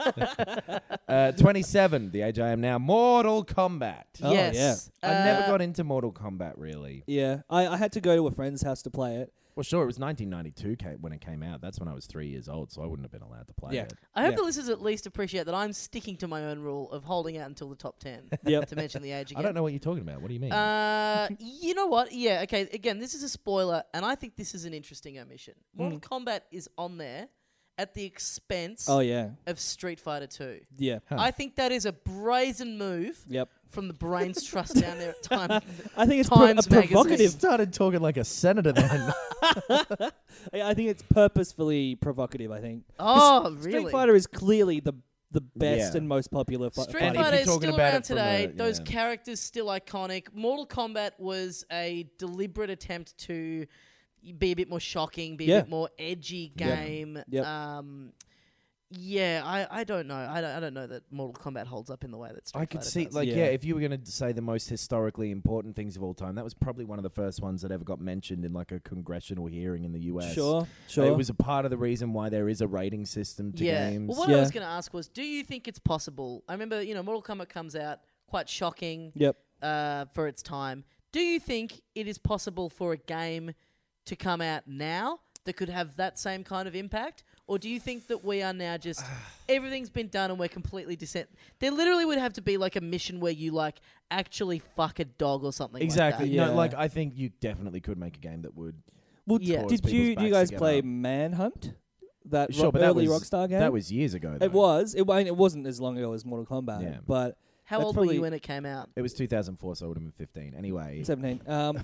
uh, twenty-seven, the age I am now. Mortal Kombat. Oh, yes. I never Uh, got into Mortal Kombat really. Yeah, I, I had to go to a friend's house to play it. Well, sure, it was nineteen ninety-two came, when it came out. That's when I was three years old, so I wouldn't have been allowed to play Yeah. it. I hope Yeah. the listeners at least appreciate that I'm sticking to my own rule of holding out until the top ten. Yep. To mention the age again. I don't know what you're talking about. What do you mean? Uh, you know what? Yeah, okay. Again, this is a spoiler, and I think this is an interesting omission. Mortal Kombat is on there at the expense Oh yeah, of Street Fighter two. yeah, Huh. I think that is a brazen move yep. from the Brains Trust down there at Time. I think it's pro- Times a magazine. provocative. Started talking like a senator then. I I think it's purposefully provocative. I think. 'Cause Oh, Street really? Fighter is clearly the the best Yeah. and most popular fi- Street Funny fighting if Fighter you're is talking still about around it from today. a- Those yeah. characters still iconic. Mortal Kombat was a deliberate attempt to be a bit more shocking, be Yeah. a bit more edgy game. Yep. Um, yeah, I, I don't know. I don't, I don't know that Mortal Kombat holds up in the way that Street I could Fighter see, does. like, Yeah. yeah. if you were going to say the most historically important things of all time, that was probably one of the first ones that ever got mentioned in like a congressional hearing in the U S. Sure, sure. It was a part of the reason why there is a rating system to yeah. games. Well, what I Yeah. was going to ask was, do you think it's possible? I remember, you know, Mortal Kombat comes out quite shocking Yep. uh, for its time. Do you think it is possible for a game to come out now that could have that same kind of impact? Or do you think that we are now just everything's been done and we're completely descent? There literally would have to be like a mission where you like actually fuck a dog or something. Exactly. Like that. Yeah. No, like I think you definitely could make a game that would. Well, Yeah. cause did people's you do you backs guys to get play up. Manhunt? That Sure, ro- but that early was- Rockstar game. That was years ago. Though. It was. It, I mean, it wasn't as long ago as Mortal Kombat. Yeah. But How That's old were probably- you when it came out? It was two thousand four, so I would have been fifteen. Anyway, seventeen. Um,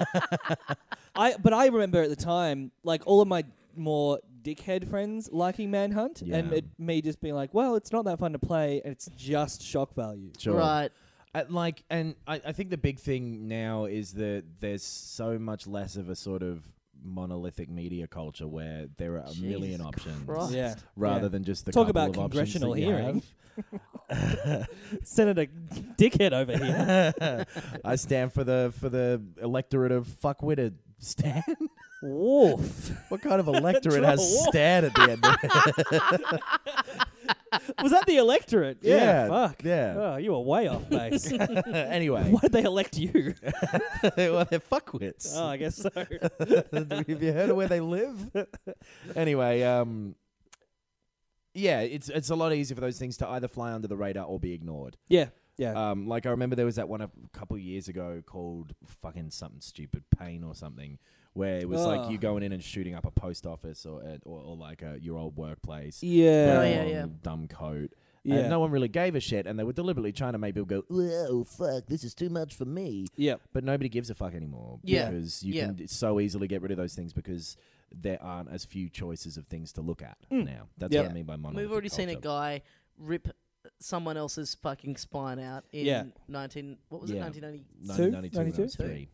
I but I remember at the time, like all of my more dickhead friends liking Manhunt, and Yeah. it, me just being like, "Well, it's not that fun to play, and it's just shock value." sure. Right. Uh, like, and I, I think the big thing now is that there's so much less of a sort of monolithic media culture where there are a million Jesus options Christ. Yeah, rather yeah. than just the Talk couple about of options congressional that you hearing. have. Senator Dickhead over here. I stand for the for the electorate of fuckwitted. Stan? Woof. What kind of electorate Draw has a wolf. Stan at the end of it? Was that the electorate? Yeah. Yeah, Fuck. yeah. Oh, you were way off base. Anyway, Why did they elect you? well, they're fuckwits. Oh, I guess so. Have you heard of where they live? Anyway, um, yeah, it's it's a lot easier for those things to either fly under the radar or be ignored. Yeah. Yeah. Um, like I remember there was that one a couple years ago called fucking something stupid, Pain or something, where it was Oh. like you going in and shooting up a post office or at- or, or like a, your old workplace. yeah. Oh, with a yeah, long, yeah. Dumb coat. Yeah. And no one really gave a shit, and they were deliberately trying to make people go, "Whoa, fuck, this is too much for me." Yeah. But nobody gives a fuck anymore Yeah. because you Yeah. can so easily get rid of those things because there aren't as few choices of things to look at Mm. now. That's Yeah. what I mean by monolithic We've already seen a culture. guy rip someone else's fucking spine out in Yeah. nineteen. What was Yeah. it? Nineteen ninety. nineteen ninety-two when I was ninety-two? three.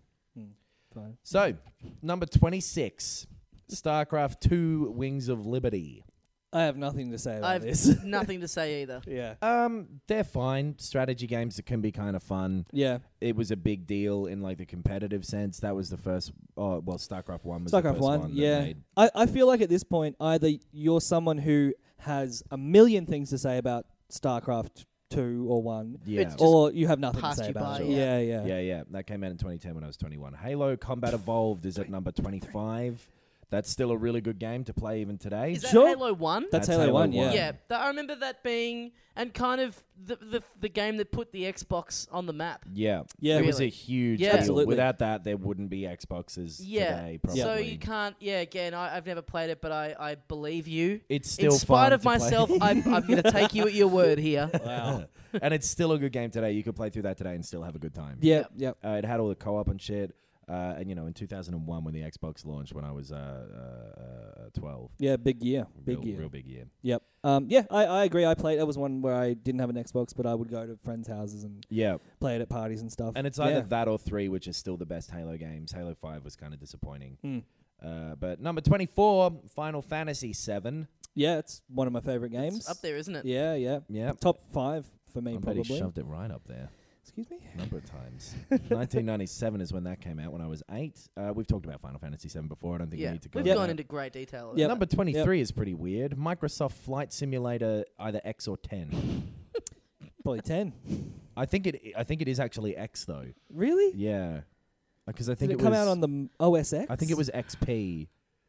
Fine. So, number twenty-six, StarCraft two Wings of Liberty. I have nothing to say about I've this. nothing to say either. yeah. Um, they're fine. Strategy games that can be kind of fun. Yeah. It was a big deal in like the competitive sense. That was the first. Oh, well, StarCraft one was the StarCraft first one, one. that yeah. made- I, I feel like at this point, either you're someone who has a million things to say about StarCraft two or one, yeah. It's just or you have nothing to passed say you about by, it. yeah. Yeah, yeah. Yeah, yeah. That came out in twenty ten when I was twenty-one. Halo Combat Evolved is at number twenty-five. That's still a really good game to play even today. Is that Sure. Halo One? That's, That's Halo, Halo one, one. yeah. Yeah, th- I remember that being and kind of the, the the game that put the Xbox on the map. Yeah. Yeah. It was a Really. huge Yeah. deal. Absolutely. Without that, there wouldn't be Xboxes Yeah. today, probably. So you can't. Yeah, again, I, I've never played it, but I, I believe you. It's still In spite fun of to play. myself, I'm, I'm going to take you at your word here. Wow. And it's still a good game today. You could play through that today and still have a good time. Yeah, Yep. yep. Uh, it had all the co-op and shit. Uh, and, you know, in two thousand one when the Xbox launched when I was uh, uh, uh, twelve. Yeah, big year. Big real, year. Real big year. Yep. Um, yeah, I, I agree. I played. That was one where I didn't have an Xbox, but I would go to friends' houses and Yeah. play it at parties and stuff. And it's either Yeah. that or three, which is still the best Halo games. Halo five was kind of disappointing. Mm. Uh, but number twenty-four, Final Fantasy seven. Yeah, it's one of my favorite games. It's up there, isn't it? Yeah, yeah. Yeah. Top five for me, I bet he probably. shoved it right up there. Excuse me? A number of times. nineteen ninety-seven is when that came out when I was eight. Uh, we've talked about Final Fantasy seven before. I don't think Yeah, we need to go we've into gone that. into great detail. Yep. Number twenty-three is pretty weird. Microsoft Flight Simulator, either X or ten. Probably ten. I think it. I think it is actually X though. Really? Yeah, because I Did think it, it, come was, out on the m- O S X? I think it was X P.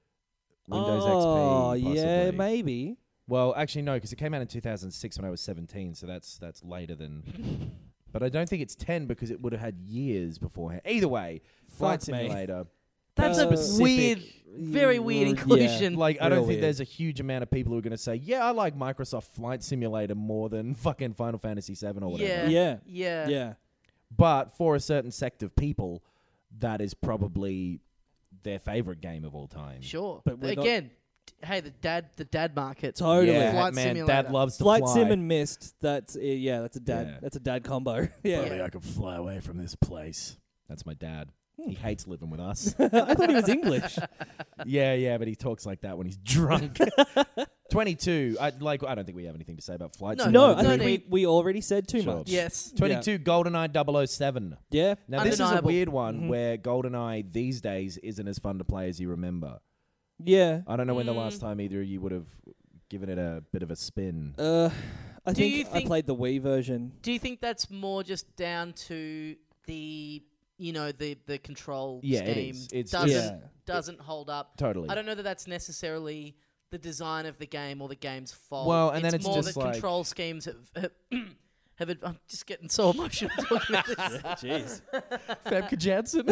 Windows oh, X P. yeah, possibly. maybe. Well, actually, no, because it came out in two thousand six when I was seventeen, so that's that's later than. But I don't think it's ten because it would have had years beforehand. Either way, Flight Fuck me. Simulator. That's Uh, a specific- weird, very weird Yeah. inclusion. Like, I Real don't think weird. there's a huge amount of people who are going to say, yeah, I like Microsoft Flight Simulator more than fucking Final Fantasy seven or whatever. Yeah. Yeah. yeah. Yeah. But for a certain sect of people, that is probably their favorite game of all time. Sure. But we're not- again, d- hey, the dad, the dad market. Totally. Yeah, Flight man, Simulator. Dad loves to Flight fly. Sim and Mist. That's uh, yeah. That's a dad. Yeah. That's a dad combo. yeah. Buddy, I could fly away from this place. That's my dad. He hates living with us. I thought he was English. yeah, yeah, but he talks like that when he's drunk. twenty-two. I like. I don't think we have anything to say about Flight No, Simulator. No, I no think need. we, we already said too Sure. much. Yes. twenty-two. GoldenEye double oh seven. Yeah. Now this is a Undeniable. weird one Mhm. where GoldenEye these days isn't as fun to play as you remember. Yeah. I don't know when the Mm. last time either of you would have given it a bit of a spin. Uh, I Do think, you I think- played the Wii version. Do you think that's more just down to the, you know, the the control Yeah, it scheme is. It's- doesn't Yeah. doesn't hold up? Totally. I don't know that that's necessarily the design of the game or the game's fault. Well, and then it's more just that like- control schemes have. have Have it, I'm just getting so emotional talking about this. Jeez. Famke Janssen.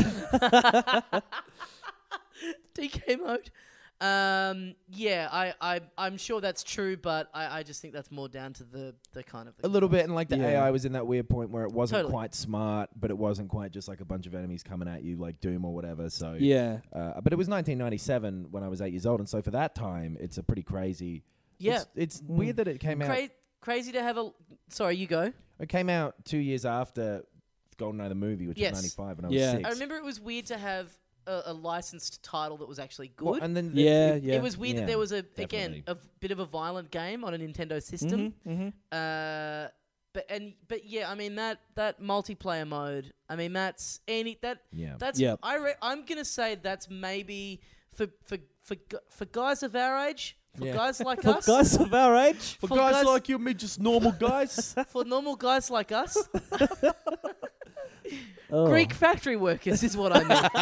D K mode. Um, yeah, I, I, I'm sure that's true, but I, I just think that's more down to the, the kind of... The A little bit, and like the Yeah. A I was in that weird point where it wasn't Totally. quite smart, but it wasn't quite just like a bunch of enemies coming at you like Doom or whatever. So Yeah. uh, but it was nineteen ninety-seven when I was eight years old, and so for that time, it's a pretty crazy. Yeah. it's, it's Mm. weird that it came out. Cra- crazy to have a... Sorry, you go. It came out two years after GoldenEye the movie, which Yes. was ninety-five, and I was Yeah. six. I remember it was weird to have a, a licensed title that was actually good. Well, and then the- Yeah, it- yeah. It was weird Yeah, that there was, a again, definitely. a v- bit of a violent game on a Nintendo system. Mm-hmm. Uh, but and but yeah, I mean that that multiplayer mode. I mean that's any that yeah. that's Yep. I re- I'm gonna say that's maybe for for for gu- for guys of our age, for Yeah. guys like For us, guys of our age. For for guys, guys- like you and me, just normal guys. for normal guys like us, Oh. Greek factory workers is what I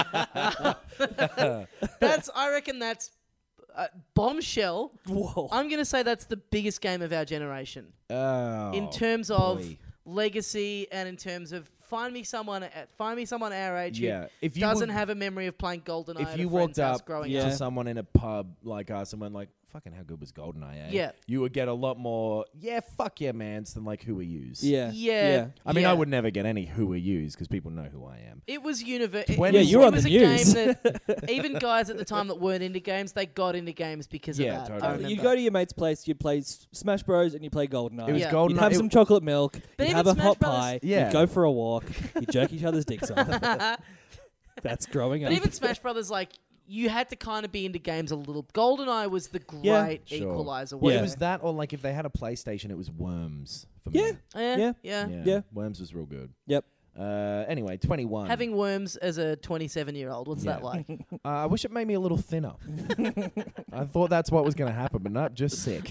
mean. That's I reckon that's uh, Bombshell. Whoa. I'm gonna say that's the biggest game of our generation oh, in terms of boy. legacy and in terms of find me someone at find me someone our age who yeah, if you doesn't would- have a memory of playing GoldenEye if at you a friend's walked house up growing Yeah. up. to someone in a pub like us and went like, fucking how good was GoldenEye, eh? Yeah. You would get a lot more, yeah, fuck yeah, mans, than like who are yous. Yeah. Yeah. Yeah. I mean, yeah. I would never get any who are yous because people know who I am. It was universal. twenty Yeah, you're it on was the a news. game that even guys at the time that weren't into games, they got into games because Yeah, of that. totally. I Uh, remember. You go to your mate's place, you play S- Smash Bros, and you play GoldenEye. It was Yeah. GoldenEye. You'd have it- some chocolate milk. But You'd even have a Smash hot Brothers- pie. Yeah. You'd go for a walk. You jerk each other's dicks off. That's growing But up. even Smash Brothers, like you had to kind of be into games a little. GoldenEye was the great Yeah. Sure. equalizer. Well, Yeah. it was that, or like if they had a PlayStation, it was Worms for me. Yeah. Yeah, Yeah. yeah. Yeah. Yeah. Worms was real good. Yep. Uh, anyway, twenty-one. Having worms as a twenty-seven-year-old, what's that Yeah. like? Uh, I wish it made me a little thinner. I thought that's what was going to happen, but not just sick.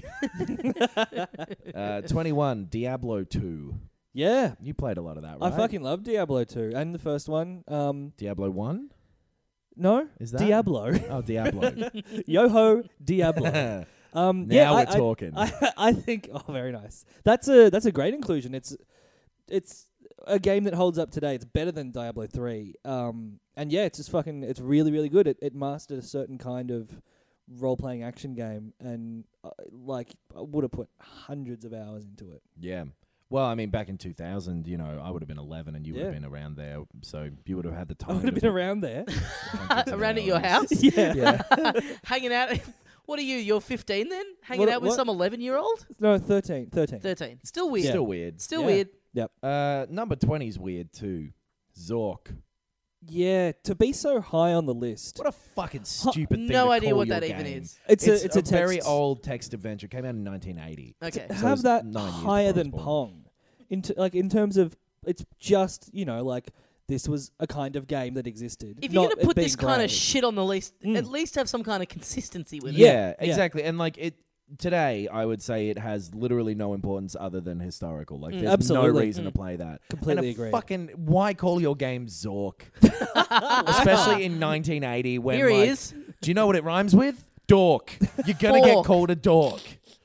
uh, twenty-one, Diablo two. Yeah. You played a lot of that, I right? fucking love Diablo two. And the first one. Um, Diablo one? no? Is that? Diablo. Oh, Diablo. Yo-ho, Diablo. Um, now yeah, we're I, I- talking. I, I think. Oh, very nice. That's a that's a great inclusion. It's it's a game that holds up today. It's better than Diablo three. Um, and yeah, it's just fucking. It's really really good. It it mastered a certain kind of role playing action game, and uh, like I would have put hundreds of hours into it. yeah. Well, I mean, back in two thousand, you know, I would have been eleven and you would have Yeah. been around there, so you would have had the I time. would have to been put around there. hundreds of Around at your hours. house, yeah. Yeah. hanging out. What are you? You're fifteen then, hanging What- out with what? some eleven-year-old. No, thirteen. Thirteen. Thirteen. Still weird. Still weird. Still Yeah. weird. Yep. Uh, number twenty is weird too. Zork. Yeah, to be so high on the list. What a fucking stupid thing. No to idea call what your that even game. is. It's, It's, a it's a, very text- old text adventure. It came out in nineteen eighty. Okay. So have it's that nine years higher before I than was born. Pong, in t- like in terms of it's just you know like this was a kind of game that existed. If you're not gonna it put being this kind of great. shit on the list, Mm. at least have some kind of consistency with it. Yeah, Yeah, yeah. exactly. And like it today, I would say it has literally no importance other than historical. Like Mm. there's Absolutely. no reason to Mm. play that. Completely and a agree. Fucking why call your game Zork? Especially in nineteen eighty when Here he like, is. do you know what it rhymes with? Dork. You're gonna get Fork. called a dork.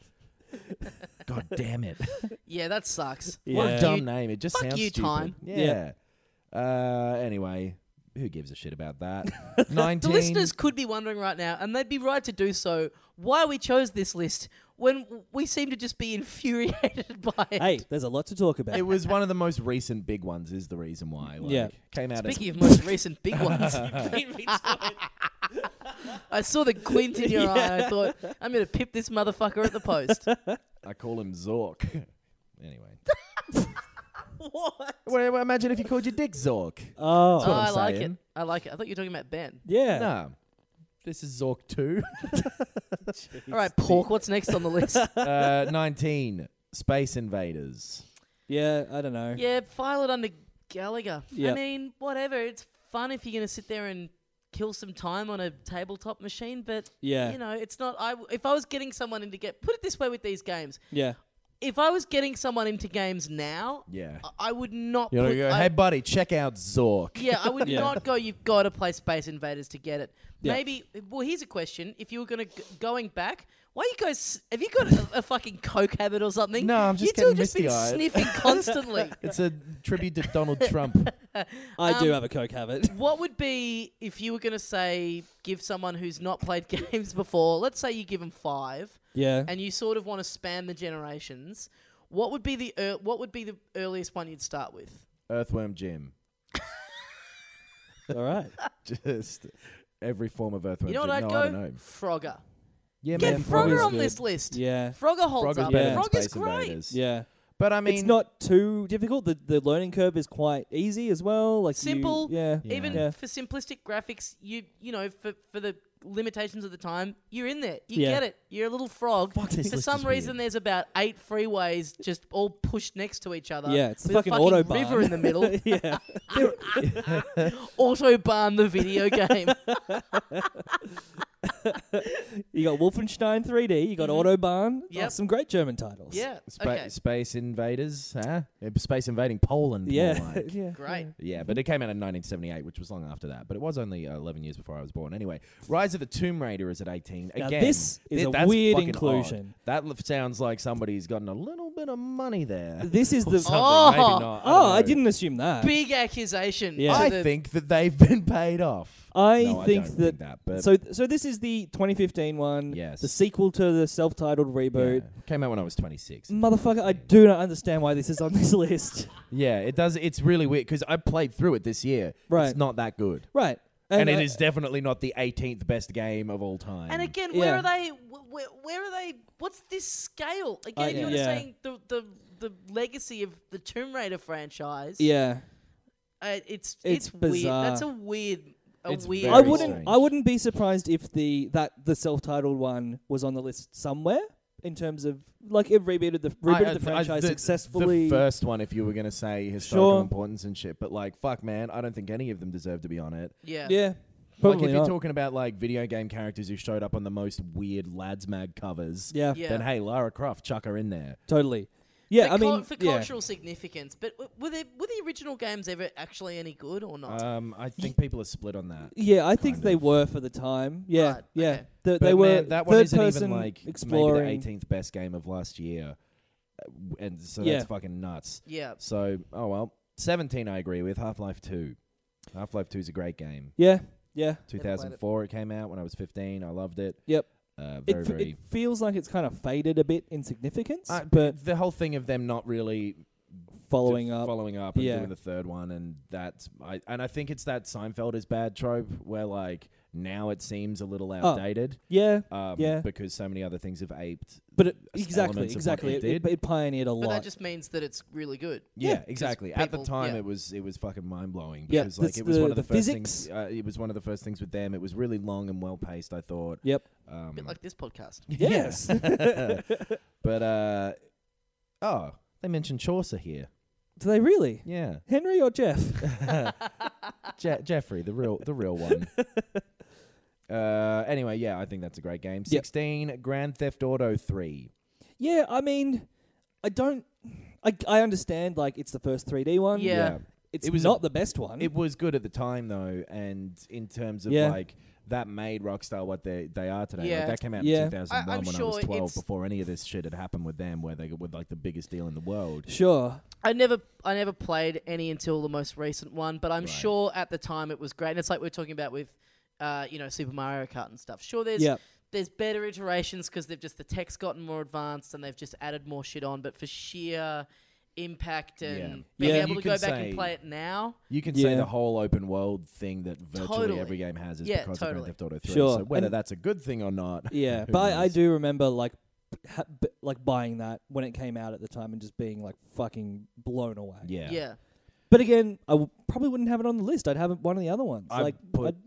God damn it. Yeah, that sucks. Yeah. What a Fuck dumb you. name. It just Fuck sounds you, stupid. time. Yeah. Uh, anyway, who gives a shit about that? The nineteen. listeners could be wondering right now, and they'd be right to do so, why we chose this list when we seem to just be infuriated by it. Hey, there's a lot to talk about. It was one of the most recent big ones. Is the reason why. Like, Yeah. Came out Speaking as of most recent big ones, you beat me to it. I saw the glint in your eye. I thought, I'm going to pip this motherfucker at the post. I call him Zork. Anyway. What? Well, imagine if you called your dick Zork. oh, That's what Oh, I'm I like saying. it. I like it. I thought you were talking about Ben. yeah. No. This is Zork two. All right, Pork, what's next on the list? uh, nineteen. Space Invaders. Yeah, I don't know. Yeah, file it under Gallagher. I Yep. mean, whatever. It's fun if you're going to sit there and kill some time on a tabletop machine, but, Yeah. you know, it's not... I, if I was getting someone into... get Put it this way with these games. Yeah. If I was getting someone into games now, Yeah. I, I would not You're put... gonna go, I- hey, buddy, check out Zork. Yeah, I would Yeah. not go, you've got to play Space Invaders to get it. Yeah. Maybe, well, here's a question. If you were going to, going back, why you guys, have you got a, a fucking coke habit or something? No, I'm just You two have getting just been misty-eyed. sniffing constantly. It's a tribute to Donald Trump. I do Um, have a coke habit. What would be, if you were going to say, give someone who's not played games before, let's say you give them five, Yeah. and you sort of want to span the generations, what would be the ear what would be the earliest one you'd start with? Earthworm Jim. All right. Just every form of Earthworm You know Jim. what I'd no, go? I don't know. Frogger. Yeah, Get man, Frogger's Frogger on good. this list. Yeah. Frogger holds Frogger's up. better Yeah. than Frogger's Space great. Invaders. Yeah. But I mean, It's not too difficult. The the learning curve is quite easy as well. Like you- Simple. yeah. Yeah. Even Yeah. for simplistic graphics, you you know, for for the limitations of the time, you're in there. You Yeah. get it. You're a little frog. Fuck, this for list some is reason, weird. there's about eight freeways just all pushed next to each other. Yeah, it's the with fucking a fucking Autobahn. river in the middle. yeah. Autobahn, the video game. You got Wolfenstein three D. You got Mhm. Autobahn. Yep. Oh, some great German titles. Yeah. Spa- okay. Space Invaders, huh? Yeah, Space invading Poland. more Yeah. like. yeah. Great. Yeah, but it came out in nineteen seventy-eight, which was long after that. But it was only uh, eleven years before I was born. Anyway, Rise of the Tomb Raider is at eighteen. Now Again, this is thi- a that's weird fucking inclusion. odd. That l- sounds like somebody's gotten a little bit of money there. This is Or the. something. Oh. Maybe not. Oh, don't I know. didn't assume that. Big accusation. Yeah. to I the- think that they've been paid off. I No, think I don't that. think that. But So, so this is the twenty fifteen one. Yes. The sequel to the self-titled reboot. yeah, came out when I was twenty-six. Motherfucker, I do not understand why this is on this list. Yeah, it does. It's really weird because I played through it this year. Right. It's not that good. Right. And, it I- is definitely not the eighteenth best game of all time. And again, where Yeah. are they? wh- Where, where are they? What's this scale? Again, I- if you're yeah. saying the, the the legacy of the Tomb Raider franchise, Yeah. uh, it's, It's it's weird. bizarre. That's a weird, a It's weird. very I wouldn't. strange. I wouldn't be surprised if the that the self-titled one was on the list somewhere in terms of like it rebooted the rebooted I- I- the franchise the- successfully. The first one, if you were going to say historical Sure. importance and shit, but like, fuck, man, I don't think any of them deserve to be on it. Yeah. yeah, probably like, if not. you're talking about like video game characters who showed up on the most weird lads mag covers, yeah, Yeah. then hey, Lara Croft, chuck her in there. totally. Yeah, for I cul- mean, for yeah. cultural significance. But w- were they, were the original games ever actually any good or not? Um, I think people are split on that. Yeah, I think kind they of. were for the time. Yeah, Right, yeah. okay. The, But they were man, that one third isn't person even like exploring. maybe the eighteenth best game of last year, Uh, w- and so Yeah. that's fucking nuts. yeah. So, oh well, seventeen I agree with. Half-Life two. Half-Life two is a great game. Yeah, yeah. two thousand four it came out when I was fifteen. I loved it. Yep. Uh, It, very, f- very. it feels like it's kind of faded a bit in significance, Uh, but the whole thing of them not really following d- up. following up, and Yeah. doing the third one, and that's I and I think it's that Seinfeld is bad trope where like now it seems a little outdated. yeah, Um, yeah. because so many other things have aped. but it, s- exactly, elements of what exactly. they It, it, did. it pioneered a But lot. that just means that it's really good. Yeah, 'cause exactly. At the people- time, yeah. it was it was fucking mind blowing Yeah, because like the- it was one of the- the, the first physics. things. Uh, it was one of the first things with them. It was really long and well paced. I thought. Yep. Um, A bit like this podcast. Yes. but uh, oh, they mentioned Chaucer here. Do they really? Yeah, Henry or Jeff? Je- Jeffrey, the real the real one. Uh, anyway, yeah, I think that's a great game. Yep. Sixteen, Grand Theft Auto three. Yeah, I mean, I don't. I, I understand, like, it's the first three D one. Yeah. it's It was not a- the best one. It was good at the time though, and in terms of Yeah. like that made Rockstar what they they are today. Yeah. Like that came out Yeah. in two thousand one I- I'm when I sure was twelve, it's- before any of this shit had happened with them, where they were like the biggest deal in the world. Sure. I never, I never played any until the most recent one, but I'm Right. sure at the time it was great. And it's like we we're talking about with, uh, you know, Super Mario Kart and stuff. Sure, there's Yeah. there's better iterations because they've just the tech's gotten more advanced and they've just added more shit on. But for sheer impact and Yeah. being Yeah. able You to can go back say- and play it now, You can Yeah. say the whole open world thing that virtually Totally. every game has is Yeah, because totally. of Grand Theft Auto three. Sure. So whether And- that's a good thing or not, Yeah, who but I, I knows? do remember like ha- b- like buying that when it came out at the time and just being like fucking blown away. Yeah. yeah. But again, I w- probably wouldn't have it on the list. I'd have it one of the other ones. I'd like put I'd,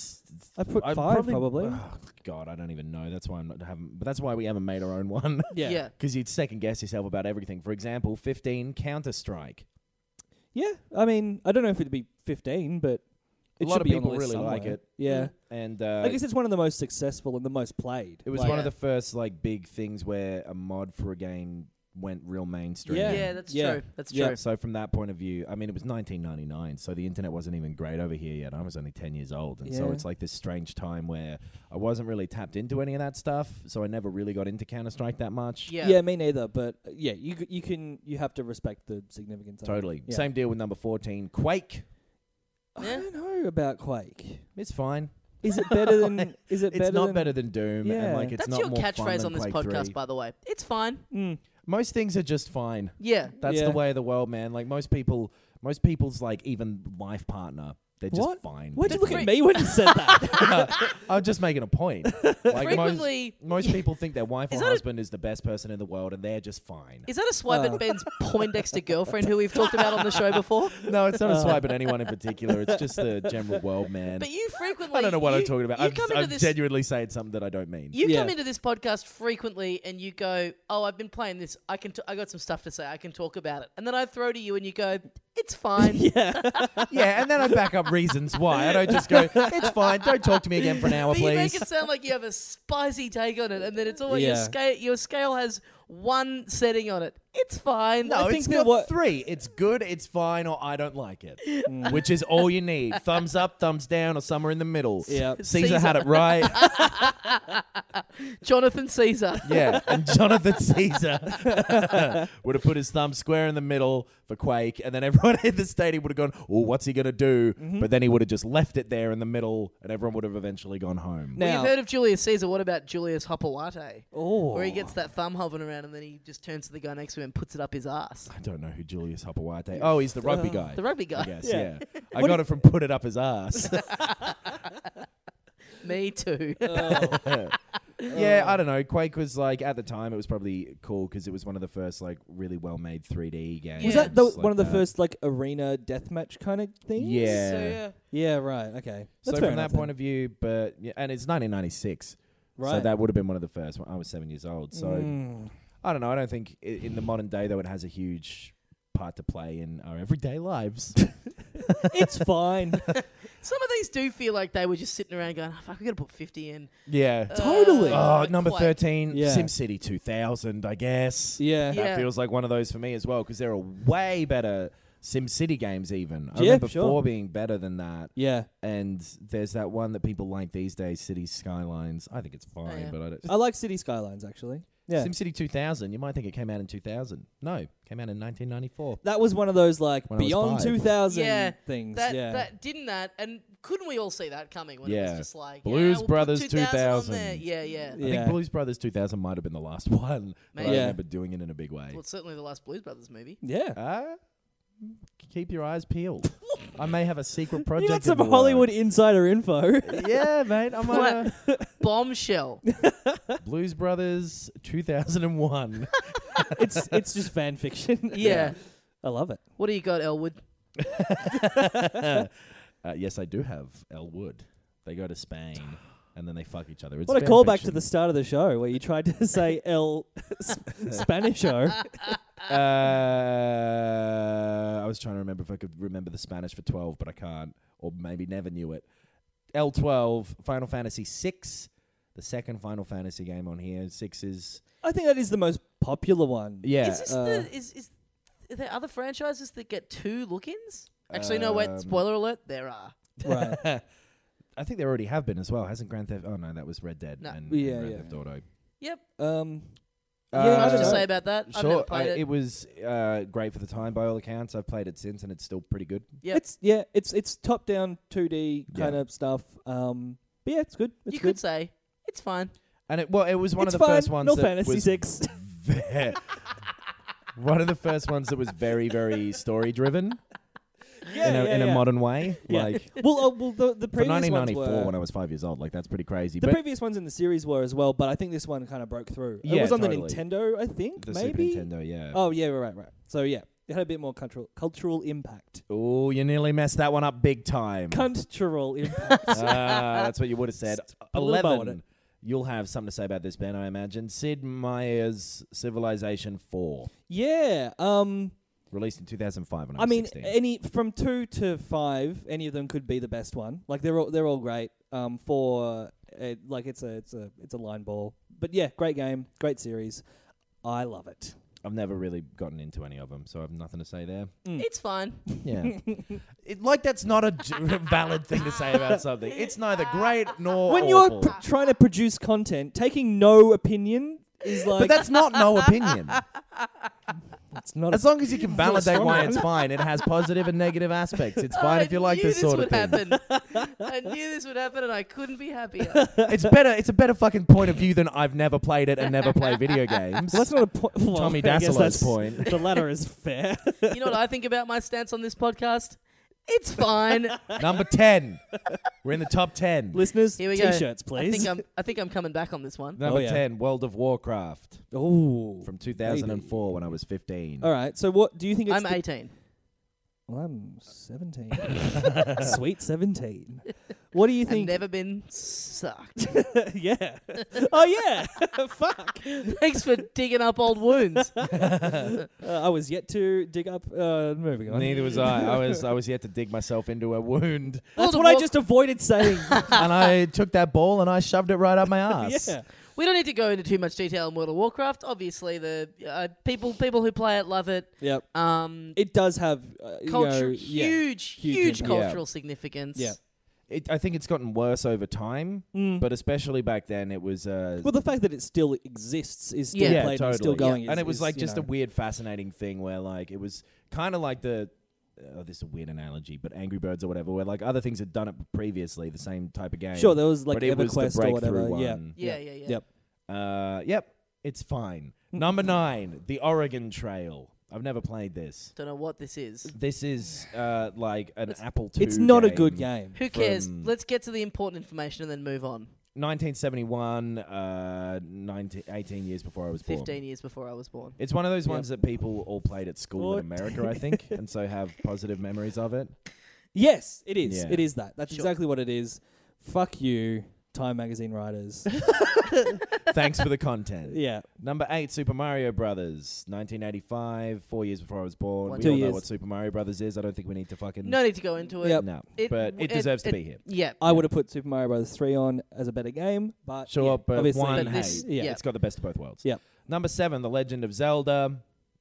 I put I'd five probably. Oh, God, I don't even know. That's why I'm not having. But that's why we haven't made our own one. yeah. yeah. Because you'd second guess yourself about everything. For example, fifteen Counter Strike. Yeah, I mean, I don't know if it'd be fifteen, but it A lot should of be on the people list really like somewhere. it. Yeah, And uh, I guess it's one of the most successful and the most played. it was Like, one of the first like big things where a mod for a game went real mainstream. Yeah. Yeah, that's Yeah. true. That's Yeah. true. So from that point of view, I mean, it was nineteen ninety-nine, so the internet wasn't even great over here yet. I was only ten years old, and so Yeah. it's like this strange time where I wasn't really tapped into any of that stuff, so I never really got into Counter Strike that much. Yeah. yeah. me neither. But uh, yeah, you c- you can you have to respect the significance. of it. Totally. Yeah. Same deal with number fourteen, Quake. I Yeah. don't know about Quake. It's fine. Is it better than? Is it It's better not than, better than Doom, Yeah. and like it's That's not your more fun catchphrase than on this Quake podcast, three. by the way. It's fine. Mm. Most things are just fine. Yeah. That's Yeah. the way of the world, man. Like most people, most people's like even life partner, they're just What? fine. Why'd you The look fre- at me when you said that? I'm just making a point. Like most, Frequently, most people think their wife Is or that a- husband is the best person in the world, and they're just fine. is that a swipe Uh. at Ben's Poindexter girlfriend who we've talked about on the show before? No, it's not a Uh. swipe at anyone in particular. It's just the general world, man. But you frequently. I don't know what you, I'm talking about. You I'm, come into I'm this. genuinely saying something that I don't mean. You Yeah. come into this podcast frequently and you go, "Oh, I've been playing this. I can. T- I got some stuff to say. I can talk about it." And then I throw to you and you go, "It's fine." yeah. Yeah, and then I back up reasons why. I don't just go, it's fine, don't talk to me again for an hour, But you make please. it sound like you have a spicy take on it, and then it's always your Yeah. scale. Your scale has one setting on it. It's fine. No, I it's think that got what- three. It's good, it's fine, or I don't like it. Which is all you need. Thumbs up, thumbs down, or somewhere in the middle. Yeah. Caesar had it right. Jonathan Caesar. Yeah, and Jonathan Caesar would have put his thumb square in the middle for Quake, and then everyone in the stadium would have gone, oh, what's he going to do? Mm-hmm. But then he would have just left it there in the middle, and everyone would have eventually gone home. Now- Well, you've heard of Julius Caesar. What about Julius Hopawate? Oh. Where he gets that thumb hovering around and then he just turns to the guy next to him and puts it up his ass. I don't know who Julius Hopawate. Oh, he's the rugby guy. The rugby I guy. guess, Yeah. yeah. I got it from put it up his ass. Me too. Oh. Yeah, I don't know. Quake was like at the time it was probably cool because it was one of the first like really well made three D games. Was Yeah. that the, Like one of the that. first like arena deathmatch kind of things? Yeah. So yeah. Yeah. Right. Okay. So That's from fair that enough point then. of view, but yeah, and it's nineteen ninety-six, so Right. that would have been one of the first. When I was seven years old, so Mm. I don't know. I don't think i- in the modern day though it has a huge part to play in our everyday lives. It's fine. Some of these do feel like they were just sitting around going, oh, fuck, we got to put fifty in. Yeah. Uh, Totally. Oh, number Quake. thirteen, Yeah. SimCity two thousand, I guess. Yeah. Yeah. That feels like one of those for me as well because there are way better SimCity games even. I Yeah, remember sure. four being better than that. Yeah. And there's that one that people like these days, City Skylines. I think it's fine, yeah. but I don't. I like City Skylines actually. Yeah. SimCity two thousand, you might think it came out in two thousand. No, came out in nineteen ninety-four. That was one of those like When I was beyond five. two thousand Yeah, things. That, yeah. that didn't that, and couldn't we all see that coming when it Yeah. was just like Blues yeah, we'll put Brothers two thousand on two there. thousand. Yeah, yeah. I Yeah. think Blues Brothers two thousand might have been the last one, but I Maybe. Yeah. remember doing it in a big way. Well, it's certainly the last Blues Brothers movie. yeah. Ah, keep your eyes peeled. I may have a secret project. You got some in the Hollywood works. insider info. Yeah, mate. I'm on uh, Bombshell. Blues Brothers two thousand one. it's it's just fan fiction. Yeah. I love it. What do you got, Elwood? uh, yes, I do have Elwood. They go to Spain and then they fuck each other. It's What a fan callback to fiction. the start of the show where you tried to say El Spanish show. Uh, I was trying to remember if I could remember the Spanish for twelve, but I can't, or maybe never knew it. L twelve, Final Fantasy six, the second Final Fantasy game on here. Six is I think that is the most popular one. yeah. Is this uh, the is is are there other franchises that get two look-ins? Actually, no, wait. Um, Spoiler alert. There are. Right. I think there already have been as well. Hasn't Grand Theft? Oh no, that was Red Dead No. and, Yeah, and Grand yeah. Theft Auto. Yep. Um, Uh, Yeah, Much I to don't say know. about that. I've Sure, never played I- it. it was uh, great for the time by all accounts. I've played it since, and it's still pretty good. Yep. It's yeah, it's it's top down two D kind Yeah. of stuff. Um, but yeah, it's good. It's you good. could say it's fine. And it well, it was one it's of the fine. first ones. No that Fantasy was Six. ve- one of the first ones that was very, very story driven yeah, in a, yeah, in a yeah. modern way. Yeah. Like well, uh, well, the the for previous nineteen ones ninety-four, were when I was five years old, like that's pretty crazy. the but previous ones in the series were as well, but I think this one kind of broke through. it Yeah, was on totally. the Nintendo, I think. the maybe. Super Nintendo, yeah. Oh yeah, right, right. So yeah, it had a bit more cultural cultural impact. Oh, you nearly messed that one up big time. Cultural impact. Ah, that's what you would have said. Just put a little bow on Eleven. You'll have something to say about this, Ben, I imagine. Sid Meier's Civilization four, yeah. Um. released in two thousand five when I I was mean, sixteen. any from two to five, any of them could be the best one. Like they're all they're all great. Um, for uh, like it's a it's a it's a line ball. But yeah, great game, great series. I love it. I've never really gotten into any of them, so I have nothing to say there. Mm. It's fine. Yeah. it, like that's not a j- valid thing to say about something. It's neither great nor When awful. you're pr- trying to produce content, taking no opinion is like but that's not no opinion. it's not. As a, long as you can not a validate strong why one. it's fine, it has positive and negative aspects. It's fine I if you like knew this sort would of thing. happen. I knew this would happen, and I couldn't be happier. It's better. It's a better fucking point of view than I've never played it and never play video games. Well, that's not a point. Well, Tommy I guess Dassolo's that's- point. The latter is fair. You know what I think about my stance on this podcast? It's fine. Number ten. We're in the top ten. Listeners, Here we go. t-shirts, I please. think I'm. I think I'm coming back on this one. Number Oh, yeah. ten. World of Warcraft Oh, from two thousand four when I was fifteen. all right. So, what do you think? It's I'm the- eighteen. Well, I'm seventeen. Sweet seventeen. What do you I've think? never been sucked. yeah. Oh yeah. Fuck. Thanks for digging up old wounds. Uh, I was yet to dig up. Uh, moving on. Neither was I. I was I was yet to dig myself into a wound, That's World of what I War- just avoided saying. and I took that ball and I shoved it right up my ass. yeah. We don't need to go into too much detail in World of Warcraft. Obviously, the uh, people people who play it love it. Yep. Um, It does have uh, culture, you know, yeah. huge, Huge huge, impact. cultural significance. Yeah. It, I think it's gotten worse over time, Mm. but especially back then, it was. Uh, well, the fact that it still exists is still Yeah. played totally. and still going. and is- it was is, like you just know. a weird, fascinating thing where like it was kind of like the. Oh, this is a weird analogy, but Angry Birds or whatever, where like other things had done it previously, the same type of game. Sure, there was like but it was the EverQuest or breakthrough whatever. Yeah. one. Yeah, yeah, yeah. Yep. Uh, yep, it's fine. Number nine, the Oregon Trail. I've never played this. Don't know what this is. This is uh, like an It's- Apple two It's not a game. good game. Who cares? From- Let's get to the important information and then move on. nineteen seventy-one, uh, nineteen, eighteen years before I was born. Fifteen years before I was born. It's one of those Yep. ones that people all played at school in Fourteen. America, I think, and so have positive memories of it. Yes, it is. Yeah. It is that. That's Sure. exactly what it is. Fuck you, Time Magazine writers. Thanks for the content. yeah. Number eight, Super Mario Brothers, nineteen eighty-five, four years before I was born. One we Two all know years. what Super Mario Brothers is. I don't think we need to fucking... No need to go into it. Yep. No, It- but it it- deserves it- to be here. Yeah. I would have put Super Mario Bros. three on as a better game, but Sure, yeah, but obviously, one, But hey, this- yeah. yeah. it's got the best of both worlds. Yep. Number seven, The Legend of Zelda.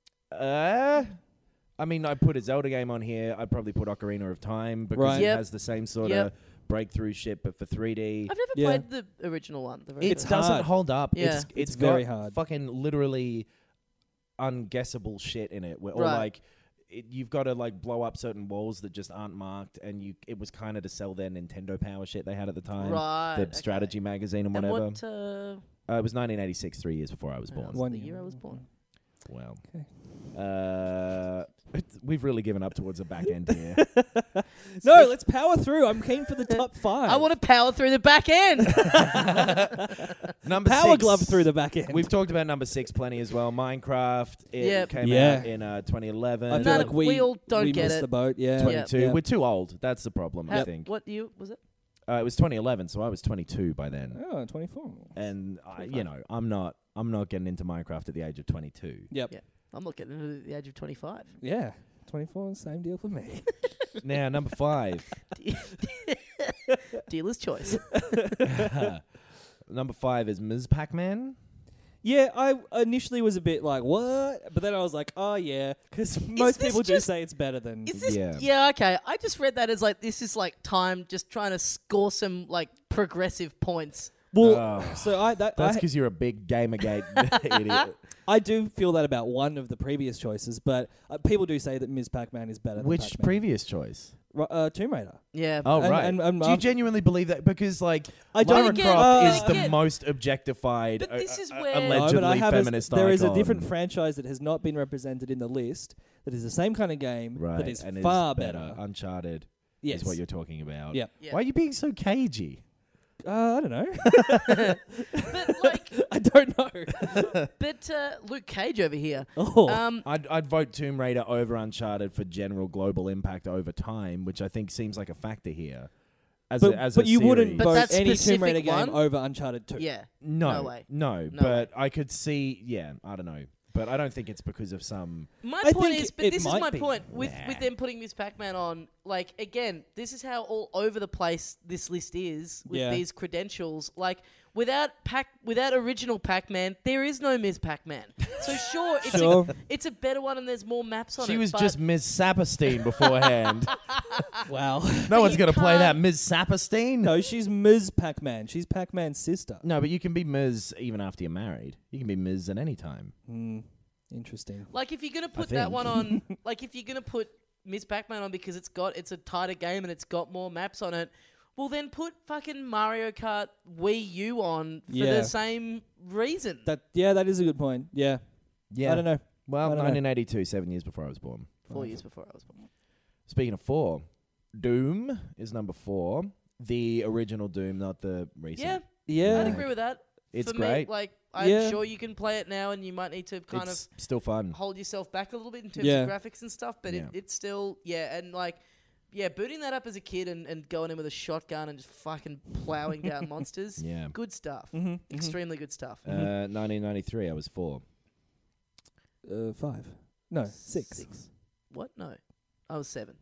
Uh, I mean, I put a Zelda game on here. I'd probably put Ocarina of Time because Right. it Yep. has the same sort Yep. of breakthrough shit, but for three D. I've never Yeah. played the original one. The very It It's first doesn't hard. hold up. Yeah. It's, It's it's very got hard. fucking literally unguessable shit in it. Where, or Right. like, it, you've got to like blow up certain walls that just aren't marked, and you. It was kind of to sell their Nintendo Power shit they had at the time. Right. The okay. strategy magazine and And whatever. what? Uh, Uh, it was nineteen eighty-six, three years before I was oh, born. that's One the year. year I was born. Well, Okay. uh, we've really given up towards the back end here. No, let's power through. I'm keen for the top five. I want to power through the back end. Number power six, glove through the back end. We've talked about number six plenty as well. Minecraft. It Yep. came Yeah. out in uh, twenty eleven. I No, feel no, like we, we all don't we get missed it. the boat. Yeah. twenty-two. Yeah. We're too old. That's the problem, I How- think. What year was it? Uh, it was twenty eleven, so I was twenty-two by then. Oh, twenty-four. And I, you fun. know, I'm not. I'm not getting into Minecraft at the age of twenty-two. Yep. Yeah. I'm not getting into the age of twenty-five. Yeah. twenty-four, same deal for me. Now, number five. Dealer's choice. Number five is Miz Pac-Man. Yeah, I initially was a bit like, what? But then I was like, oh, yeah. Because most this people do just- say it's better than... Is this? Yeah. Yeah. Okay. I just read that as like this is like time just trying to score some like progressive points. Well, Oh. so I... That, That's I, because you're a big Gamergate idiot. I do feel that about one of the previous choices, but uh, people do say that Miz Pac-Man is better than Which Pac-Man. previous choice? Ru- uh, Tomb Raider. Yeah. Oh, And- right. and- and Do you I've- genuinely believe that? Because, like, I don't- Lara But again- Croft uh, is but the again- most objectified, But this is uh, uh, where- No, allegedly but I have a- feminist there is a icon. different franchise that has not been represented in the list that is the same kind of game right, that is and far better. better. Uncharted Yes. is what you're talking about. Yeah. Yeah. Why are you being so cagey? Uh, I don't know. But like, I don't know. but uh, Luke Cage over here. Oh. Um, I'd, I'd vote Tomb Raider over Uncharted for general global impact over time, which I think seems like a factor here. As but a, as but a you wouldn't series. But vote that any Tomb specific Raider game one? over Uncharted two. yeah. No, No way. no, No but I could see. Yeah, I don't know, but I don't think it's because of some. My I point think is, but it this is might my be. point with Nah. with them putting Miss Pac-Man on. Like again, this is how all over the place this list is with Yeah. these credentials. Like without Pac, without original Pac-Man, there is no Miss Pac-Man. So sure, it's Sure. a it's a better one and there's more maps on it. She was but just Miz Saperstein beforehand. Wow. No one's you gonna play that can't- Miz Saperstein. No, she's Miz Pac-Man. She's Pac-Man's sister. No, but you can be Miz even after you're married. You can be Miz at any time. Hmm. Interesting. Like if you're gonna put that think. one on, like if you're gonna put Miss Pac-Man on because it's got it's a tighter game and it's got more maps on it, well then put fucking Mario Kart Wii U on for Yeah. the same reason. That yeah, that is a good point. Yeah. Yeah. I don't know. Well, I don't know. nineteen eighty-two, seven years before I was born. Four years before I was born. Speaking of four, Doom is number four. The original Doom, not the recent. Yeah, Yeah. I'd agree with that. It's for great. Me, like I'm Yeah. sure you can play it now, and you might need to kind it's still of fun. hold yourself back a little bit in terms Yeah. of graphics and stuff. But Yeah. it, it's still yeah, and like yeah, booting that up as a kid and, and going in with a shotgun and just fucking plowing down monsters. Yeah. Good stuff. Mm-hmm. Extremely good stuff. Uh, nineteen ninety-three, I was four. Uh, five. No, six. Six. What? No, I was seven.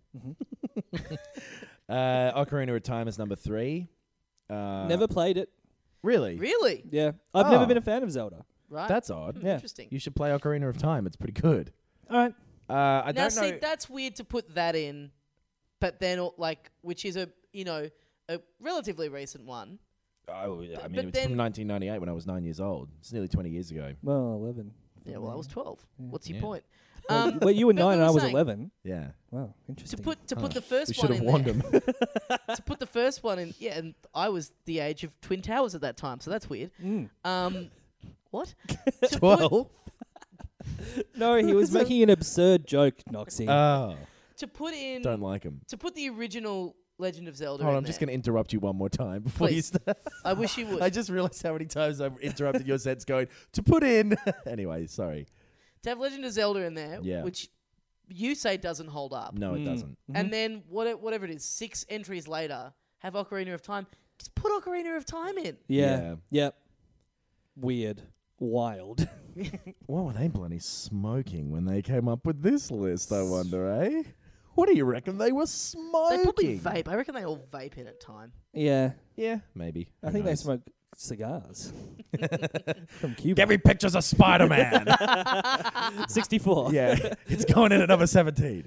Uh, Ocarina of Time is number three. Uh, Never played it. really. Really? Yeah. I've never Oh. been a fan of Zelda. Right. That's odd. Yeah. Interesting. You should play Ocarina of Time. It's pretty good. All right. Uh, I now, don't see, know. that's weird to put that in, but then uh, like, which is a you know a relatively recent one. Oh, I but mean, it's then- from nineteen ninety-eight when I was nine years old. It's nearly twenty years ago. Well, eleven. Yeah, well, I was twelve. What's your Yeah. point? Well, Um, well, you were but nine we and I were was saying- eleven. Yeah. Wow, To interesting. put to Huh. put the first We should one have in warned there, him. to put the first one in, yeah, and I was the age of Twin Towers at that time, so that's weird. Mm. Um, what? To put, Twelve. No, he was making an absurd joke, Noxie. Oh, to put in don't like him. to put the original Legend of Zelda. Hold on, in I'm just there. going to interrupt you one more time before you Please. start. I wish you would. I just realized how many times I've interrupted your sentence going, to put in. Anyway, sorry. to have Legend of Zelda in there, Yeah. which you say doesn't hold up. No, it Mm. doesn't. And then what, whatever it is, six entries later, have Ocarina of Time. Just put Ocarina of Time in. yeah. Yeah. Yep. Weird. Wild. What were they bloody smoking when they came up with this list, I wonder, eh? What do you reckon they were smoking? They probably vape. I reckon they all vape in at time. Yeah. Yeah, maybe. I Who think they knows? smoke cigars. From Cuba. Get me pictures of Spider-Man. sixty-four. Yeah, it's going in at number seventeen.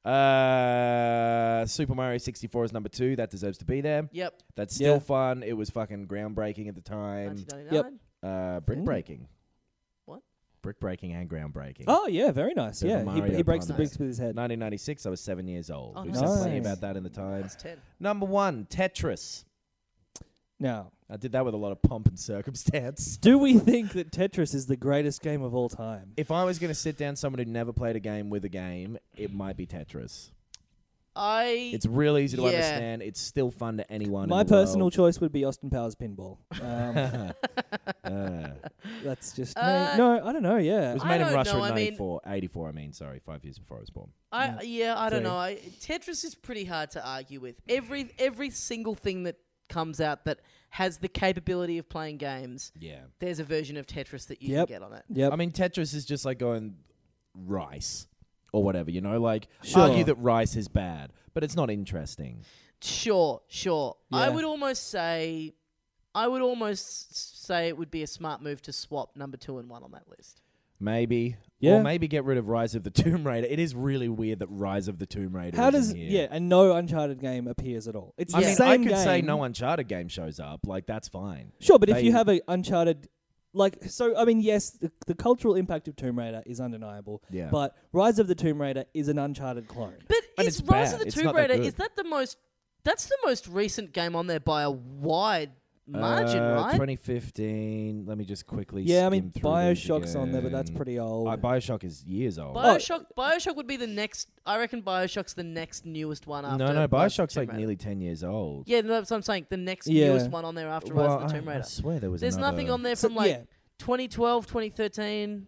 Uh, Super Mario sixty-four is number two. That deserves to be there. Yep. That's still Yeah. fun. It was fucking groundbreaking at the time. nineteen ninety-nine. Uh, brick Mm. breaking. What? Brick breaking and groundbreaking. Oh, yeah, very nice. Super Yeah, he, Mario he breaks the Puns. bricks with his head. nineteen ninety-six, I was seven years old. Oh, We've nice. said plenty Nice. about that in the time. That's ten. Number one, Tetris. Now, I did that with a lot of pomp and circumstance. do we think that Tetris is the greatest game of all time? If I was going to sit down someone who never played a game with a game, it might be Tetris. I. It's real easy to Yeah. understand. It's still fun to anyone. My in the personal world. choice would be Austin Powers Pinball. Um, Uh, that's just Uh, me. No, I don't know. it Yeah. was I made in don't Russia know, in I mean- ninety-four, eighty-four, I mean, sorry, five years before I was born. I yeah, I don't Three. know. I, Tetris is pretty hard to argue with. Every every single thing that comes out that has the capability of playing games, Yeah. there's a version of Tetris that you Yep. can get on it. Yep. I mean, Tetris is just like going rice or whatever, you know? Like, Sure. argue that rice is bad, but it's not interesting. Sure, sure. I Yeah. would almost say I would almost s- say it would be a smart move to swap number two and one on that list. Maybe. Yeah. Or maybe get rid of Rise of the Tomb Raider. It is really weird that Rise of the Tomb Raider How is does in here. yeah, and no Uncharted game appears at all. It's I the mean, same I could game. say no Uncharted game shows up. Like, that's fine. Sure, but if They- you have a Uncharted, like, so I mean, yes, the, the cultural impact of Tomb Raider is undeniable. Yeah. But Rise of the Tomb Raider is an Uncharted clone. But And is it's Rise bad. of the It's Tomb not that Raider, good. is that the most... That's the most recent game on there by a wide margin, Uh, right? twenty fifteen. Let me just quickly Yeah, I mean, skim through these Bioshock's on there, but that's again. pretty old. Uh, Bioshock is years old. Bioshock Bioshock would be the next... I reckon Bioshock's the next newest one after... no, no, Rise of Bioshock's the Tomb like Raider. nearly ten years old. Yeah, no, that's what I'm saying. The next Yeah. newest one on there after Well, Rise of the Tomb I, I Raider. swear there was There's another. nothing on there So, from like yeah, twenty twelve, twenty thirteen.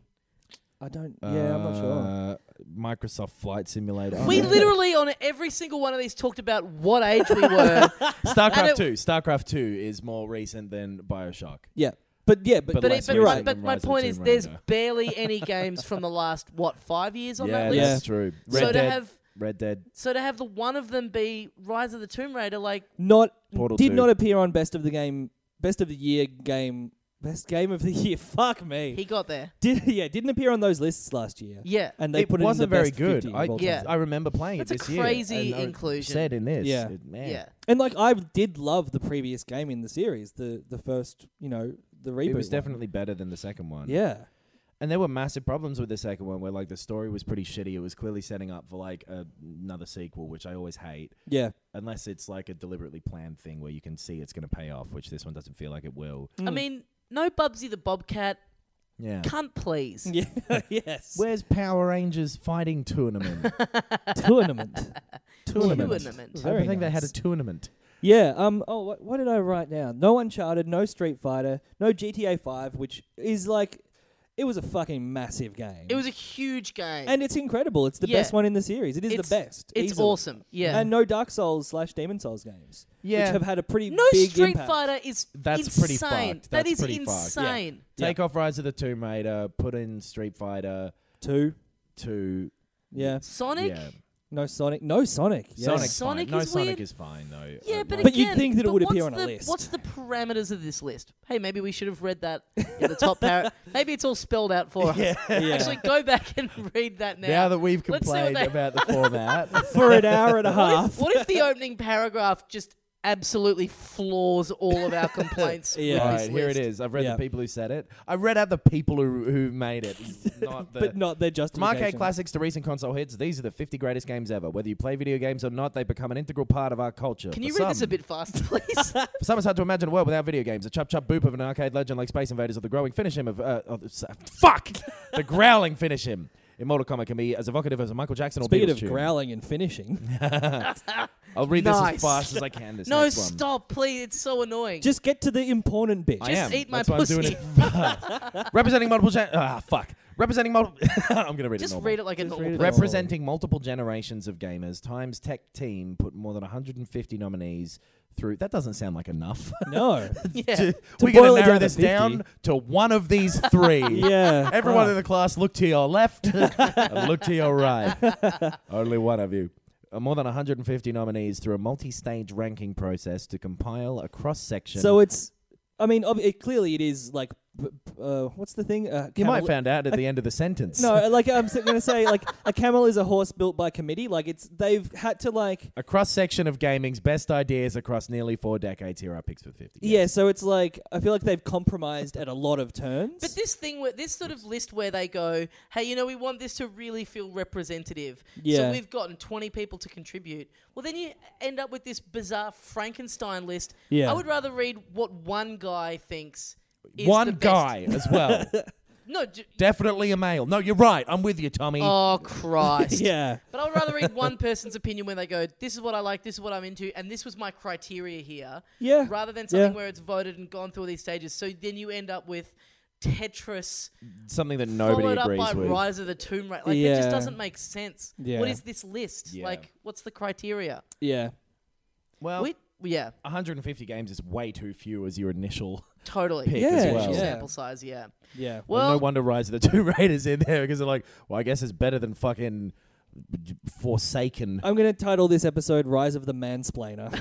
I don't. Yeah, I'm not sure. Uh, Microsoft Flight Simulator. Oh, We no. literally on every single one of these talked about what age we were. And StarCraft it- two. StarCraft two is more recent than Bioshock. Yeah, but yeah, but, But But, less it, but, you're my- right. but than my Rise of the point is, Tomb there's Raider. barely any games from the last what five years on yeah, that list. that's true. Red so to Dead. have Red Dead. so to have the one of them be Rise of the Tomb Raider, like not Portal did two. not appear on best of the game, best of the year game, best game of the year. Fuck me. he got there. Did yeah, didn't appear on those lists last year. Yeah, And they it put wasn't it in the very best good. fifty I, of all Yeah. time. I remember playing That's it a this year. crazy and I inclusion. Said in this. Yeah. It- man. yeah. And like I did love the previous game in the series, the the first, you know, the reboot. It was one. definitely better than the second one. Yeah. And there were massive problems with the second one where like the story was pretty shitty. It was clearly setting up for like a, another sequel, which I always hate. Yeah. Unless it's like a deliberately planned thing where you can see it's going to pay off, which this one doesn't feel like it will. I mean, no Bubsy the Bobcat. Yeah. Cunt, please. Yeah. yes. Where's Power Rangers fighting tournament? Tournament. tournament. Tournament. I Very don't think they had a nice. tournament. Yeah. Um. Oh, what, what did I write down? No Uncharted, no Street Fighter, no G T A Five, which is like, it was a fucking massive game. It was a huge game. and it's incredible. It's the Yeah. best one in the series. It is It's- the best. It's easily. awesome. Yeah. And no Dark Souls slash Demon Souls games, Yeah. which have had a pretty no big Street impact. Fighter is That's insane. pretty fucked. That That's is pretty fucked. Yeah. insane. Take off Rise of the Tomb Raider, put in Street Fighter Two. two. Yeah. Sonic. Yeah. No Sonic. No Sonic. Yes. Sonic's Sonic fine. No, is Sonic weird. is fine though. Yeah, Uh, but like- But you'd again, think that it but would appear what's on a the- list. What's the parameters of this list? Hey, maybe we should have read that in the top paragraph. Maybe it's all spelled out for us. Yeah. Actually, go back and read that now. now that we've Let's see what complained they- about the format, For an hour and a What half. if, what if the opening paragraph just absolutely floors all of our complaints? Yeah. with right this here list? it is. I've read Yeah. the people who said it. I read out the people who who made it, not the. but not their From justification. arcade classics to recent console hits, these are the fifty greatest games ever. Whether you play video games or not, they become an integral part of our culture. Can For you read this some- a bit faster, please? For some, it's hard to imagine a world without video games. A chop chop boop of an arcade legend like Space Invaders or the growing finish him of uh, of, uh, fuck the growling finish him in Mortal Kombat can be as evocative as a Michael Jackson or Speaking Beatles of tune. growling and finishing, I'll read Nice. this as fast as I can. This no, next one. stop, please. It's so annoying. just get to the important bit. I Just am. eat my That's why I'm doing pussy. it. Representing multiple. Gen- ah, fuck. Representing multiple. I'm gonna read Just it. normal. read it like a Just normal read it person. Representing multiple generations of gamers, Times Tech Team put more than one hundred fifty nominees through. That doesn't sound like enough. No. Yeah. To- To we're boil going it to narrow down to this fifty. down to one of these three. Yeah. Everyone Oh. in the class, look to your left and look to your right. Only one of you. Uh, more than one hundred fifty nominees through a multi-stage ranking process to compile a cross-section. So it's, I mean, ob- it, clearly it is like, b- b- uh, what's the thing? Uh, you camel- might find out at the end of the sentence. No, like I'm going to say, like a camel is a horse built by committee. Like it's they've had to like, A cross-section of gaming's best ideas across nearly four decades. Here are picks for fifty. yeah. So it's like I feel like they've compromised at a lot of turns. But this thing, where this sort of list where they go, hey, you know, we want this to really feel representative. Yeah. So we've gotten twenty people to contribute. Well, then you end up with this bizarre Frankenstein list. Yeah. I would rather read what one guy thinks is One the best. guy as well. No. J- Definitely a male. No, you're right. I'm with you, Tommy. oh, Christ. yeah. But I would rather read one person's opinion when they go, this is what I like, this is what I'm into, and this was my criteria here. Yeah. Rather than something Yeah. where it's voted and gone through all these stages. So then you end up with Tetris Something that nobody followed agrees up by with. Rise of the Tomb Raider. Like, it just Yeah. doesn't make sense. Yeah. What is this list? Yeah. Like, what's the criteria? Yeah. Well, we, yeah, one hundred fifty games is way too few as your initial. totally. Pick as Initial well. Yeah. sample size, yeah. Yeah. Well, Well, no wonder Rise of the Tomb Raiders in there because they're like, well, I guess it's better than fucking forsaken. I'm going to title this episode Rise of the Mansplainer.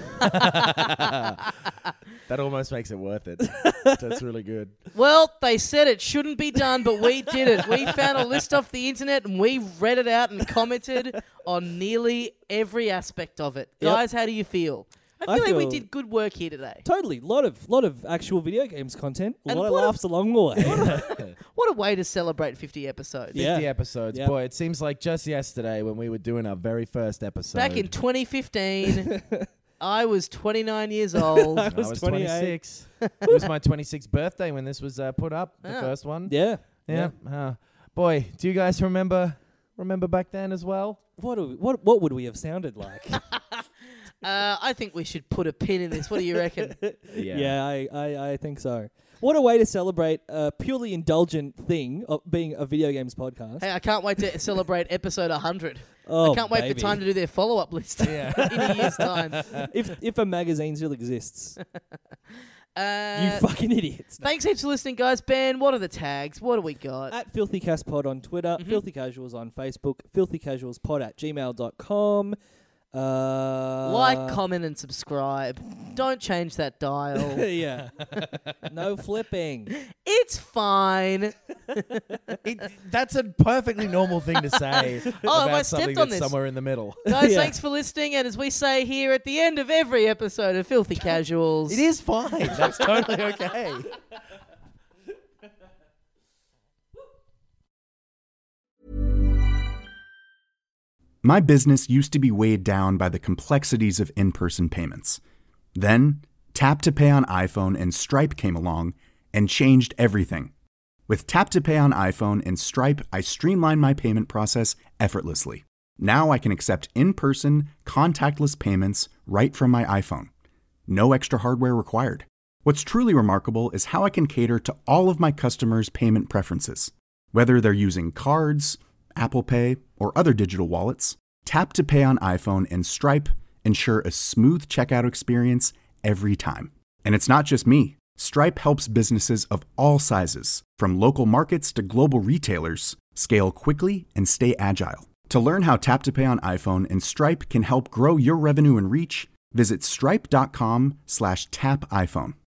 That almost makes it worth it. That's really good. Well, they said it shouldn't be done, but we did it. We found a list off the internet and we read it out and commented on nearly every aspect of it. Yep. Guys, how do you feel? I feel I like we feel- did good work here today. Totally. lot of lot of actual video games content. A And lot of what a- laughs along the way. What a way to celebrate fifty episodes. Yeah. fifty episodes. Yep. Boy, it seems like just yesterday when we were doing our very first episode. Back in twenty fifteen, I was twenty-nine years old. I I was was twenty-eight. twenty-six. It was my twenty-sixth birthday when this was uh, put up, the Yeah. first one. Yeah. Yeah. Uh, boy, do you guys remember remember back then as well? What, do we, what what would we have sounded like? Uh, I think we should put a pin in this. What do you reckon? yeah, I, I, I think so. What a way to celebrate a purely indulgent thing of being a video games podcast. Hey, I can't wait to celebrate episode one hundred. Oh, I can't wait baby. for time to do their follow-up list Yeah. in a year's time. if if a magazine still exists. Uh, You fucking idiots. Thanks heaps for listening, guys. Ben, what are the tags? What do we got? At Filthy Cast Pod on Twitter, Mhm. Filthy Casuals on Facebook, filthy casuals pod at gmail dot com. Uh, Like, comment, and subscribe. Don't change that dial. yeah. No flipping. It's fine. It, that's a perfectly normal thing to say Oh, about have I something stepped on that's this? somewhere in the middle. Guys, Yeah. thanks for listening. And as we say here at the end of every episode of Filthy Casuals, It is fine. That's totally okay. My business used to be weighed down by the complexities of in-person payments. Then, Tap to Pay on iPhone and Stripe came along and changed everything. With Tap to Pay on iPhone and Stripe, I streamlined my payment process effortlessly. Now I can accept in-person, contactless payments right from my iPhone. No extra hardware required. What's truly remarkable is how I can cater to all of my customers' payment preferences. Whether they're using cards, Apple Pay, or other digital wallets, Tap to Pay on iPhone and Stripe ensure a smooth checkout experience every time. And it's not just me. Stripe helps businesses of all sizes, from local markets to global retailers, scale quickly and stay agile. To learn how Tap to Pay on iPhone and Stripe can help grow your revenue and reach, visit stripe.com slash tap iPhone.